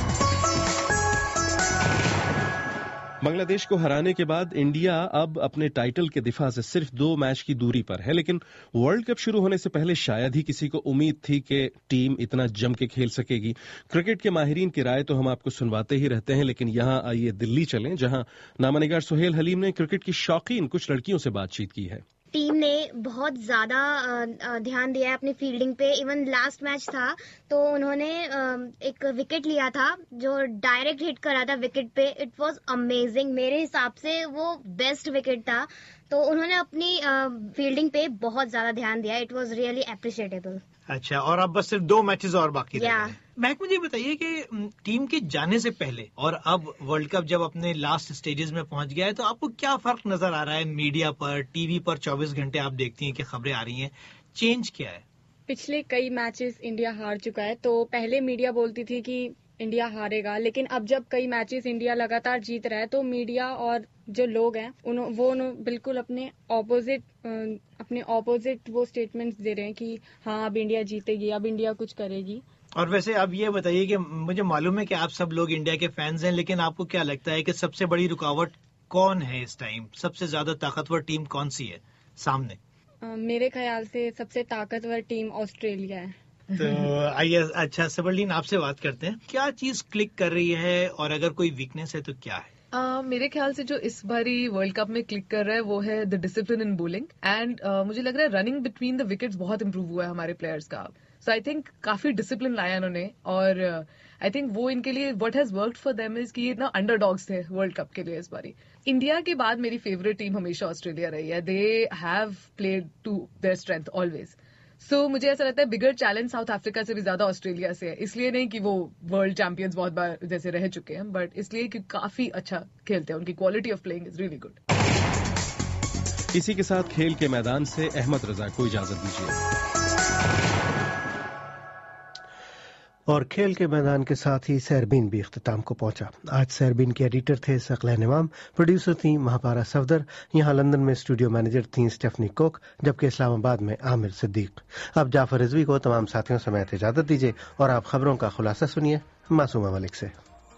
Bangladesh کو ہرانے کے بعد انڈیا اب اپنے ٹائٹل کے دفاع سے صرف دو میچ کی دوری پر ہے، لیکن ورلڈ کپ شروع ہونے سے پہلے شاید ہی کسی کو امید تھی کہ ٹیم اتنا جم کے کھیل سکے گی۔ کرکٹ کے ماہرین کی رائے تو ہم آپ کو سنواتے ہی رہتے ہیں، لیکن یہاں آئیے دلی چلیں، جہاں نامہ نگار سہیل حلیم نے کرکٹ کی شوقین کچھ لڑکیوں سے بات چیت کی ہے۔ ٹیم نے بہت زیادہ دھیان دیا ہے اپنی فیلڈنگ پہ۔ ایون لاسٹ میچ تھا تو انہوں نے ایک وکٹ لیا تھا جو ڈائریکٹ ہٹ کرا تھا وکٹ پہ، اٹ واز امیزنگ۔ میرے حساب سے وہ بیسٹ وکٹ تھا، تو انہوں نے اپنی فیلڈنگ پہ بہت زیادہ دھیان دیا، اٹ واز ریئلی اپریشیٹیبل۔ اچھا، اور اب بس صرف دو میچز اور باقی رہ yeah. گئے۔ مہک، مجھے بتائیے کہ ٹیم کے جانے سے پہلے اور اب ورلڈ کپ جب اپنے لاسٹ سٹیجز میں پہنچ گیا ہے تو آپ کو کیا فرق نظر آ رہا ہے؟ میڈیا پر، ٹی وی پر چوبیس گھنٹے آپ دیکھتی ہیں کہ خبریں آ رہی ہیں، چینج کیا ہے؟ پچھلے کئی میچز انڈیا ہار چکا ہے، تو پہلے میڈیا بولتی تھی کہ انڈیا ہارے گا، لیکن اب جب کئی میچز انڈیا لگاتار جیت رہا ہے تو میڈیا اور جو لوگ ہیں انہوں وہ بالکل اپنے اپوزٹ اپنے اپوزٹ وہ اسٹیٹمنٹس دے رہے ہیں کہ ہاں اب انڈیا جیتے گی، اب انڈیا کچھ کرے گی۔ اور ویسے اب یہ بتائیے کہ مجھے معلوم ہے کہ آپ سب لوگ انڈیا کے فینز ہیں، لیکن آپ کو کیا لگتا ہے کہ سب سے بڑی رکاوٹ کون ہے اس ٹائم؟ سب سے زیادہ طاقتور ٹیم کون سی ہے سامنے؟ میرے خیال سے سب سے طاقتور ٹیم آسٹریلیا ہے۔ تو آئیے، اچھا سبرلین آپ سے بات کرتے ہیں، کیا چیز کلک کر رہی ہے اور اگر کوئی ویکنیس ہے تو کیا ہے؟ Uh, میرے خیال سے جو اس باری ورلڈ کپ میں کلک کر رہا ہے وہ ہے the discipline in bowling, and مجھے لگ رہا ہے رننگ بٹوین دا وکٹس بہت امپروو ہوا ہے ہمارے پلیئرس کا۔ سو آئی تھنک کافی ڈسپلن لایا انہوں نے، اور آئی تھنک وہ ان کے لیے what has worked for them is کہ یہ نا انڈر ڈاگس تھے ورلڈ کپ کے لیے اس باری۔ انڈیا کے بعد میری فیوریٹ ٹیم ہمیشہ آسٹریلیا رہی ہے، they have played to their strength always. So so, مجھے ایسا لگتا ہے بگر چیلنج ساؤتھ افریقہ سے بھی زیادہ آسٹریلیا سے ہے، اس لیے نہیں کہ وہ ورلڈ چیمپئنز بہت بار جیسے رہ چکے ہیں، بٹ اس لیے کہ کافی اچھا کھیلتے ہیں، ان کی quality of playing is really good. اسی کے ساتھ کھیل کے میدان سے احمد رضا کو اجازت دیجیے اور کھیل کے میدان کے ساتھ ہی سیربین بھی اختتام کو پہنچا. آج سیربین کے ایڈیٹر تھے ثقلین امام، پروڈیوسر تھیں مہاپارا صفدر، یہاں لندن میں اسٹوڈیو مینیجر تھیں اسٹیفنی کوک، جبکہ اسلام آباد میں عامر صدیق. اب جعفر رضوی کو تمام ساتھیوں سمیت اجازت دیجیے اور آپ خبروں کا خلاصہ سنیے معصومہ ملک سے.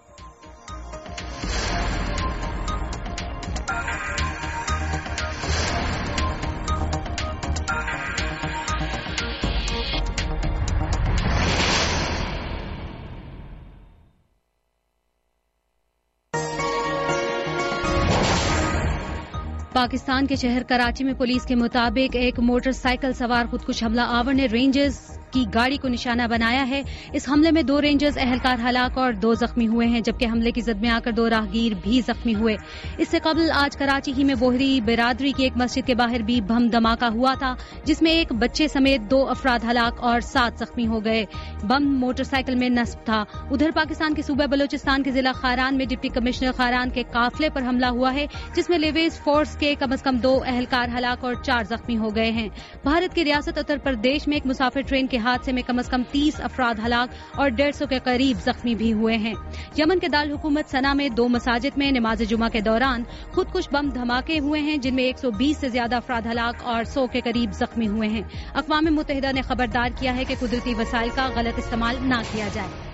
پاکستان کے شہر کراچی میں پولیس کے مطابق ایک موٹر سائیکل سوار خودکش حملہ آور نے رینجرز کی گاڑی کو نشانہ بنایا ہے. اس حملے میں دو رینجرز اہلکار ہلاک اور دو زخمی ہوئے ہیں، جبکہ حملے کی زد میں آ کر دو راہگیر بھی زخمی ہوئے. اس سے قبل آج کراچی ہی میں بوہری برادری کی ایک مسجد کے باہر بھی بم دھماکہ ہوا تھا، جس میں ایک بچے سمیت دو افراد ہلاک اور سات زخمی ہو گئے. بم موٹر سائیکل میں نصب تھا. ادھر پاکستان کے صوبہ بلوچستان کے ضلع خاران میں ڈپٹی کمشنر خاران کے قافلے پر حملہ ہوا ہے، جس میں لیویز فورس کے کم از کم دو اہلکار ہلاک اور چار زخمی ہو گئے ہیں. بھارت کی ریاست اتر پردیش میں ایک مسافر ٹرین کے حادثے میں کم از کم تیس افراد ہلاک اور ڈیڑھ سو کے قریب زخمی بھی ہوئے ہیں. یمن کے دارالحکومت سنا میں دو مساجد میں نماز جمعہ کے دوران خودکش بم دھماکے ہوئے ہیں، جن میں ایک سو بیس سے زیادہ افراد ہلاک اور سو کے قریب زخمی ہوئے ہیں. اقوام متحدہ نے خبردار کیا ہے کہ قدرتی وسائل کا غلط استعمال نہ کیا جائے.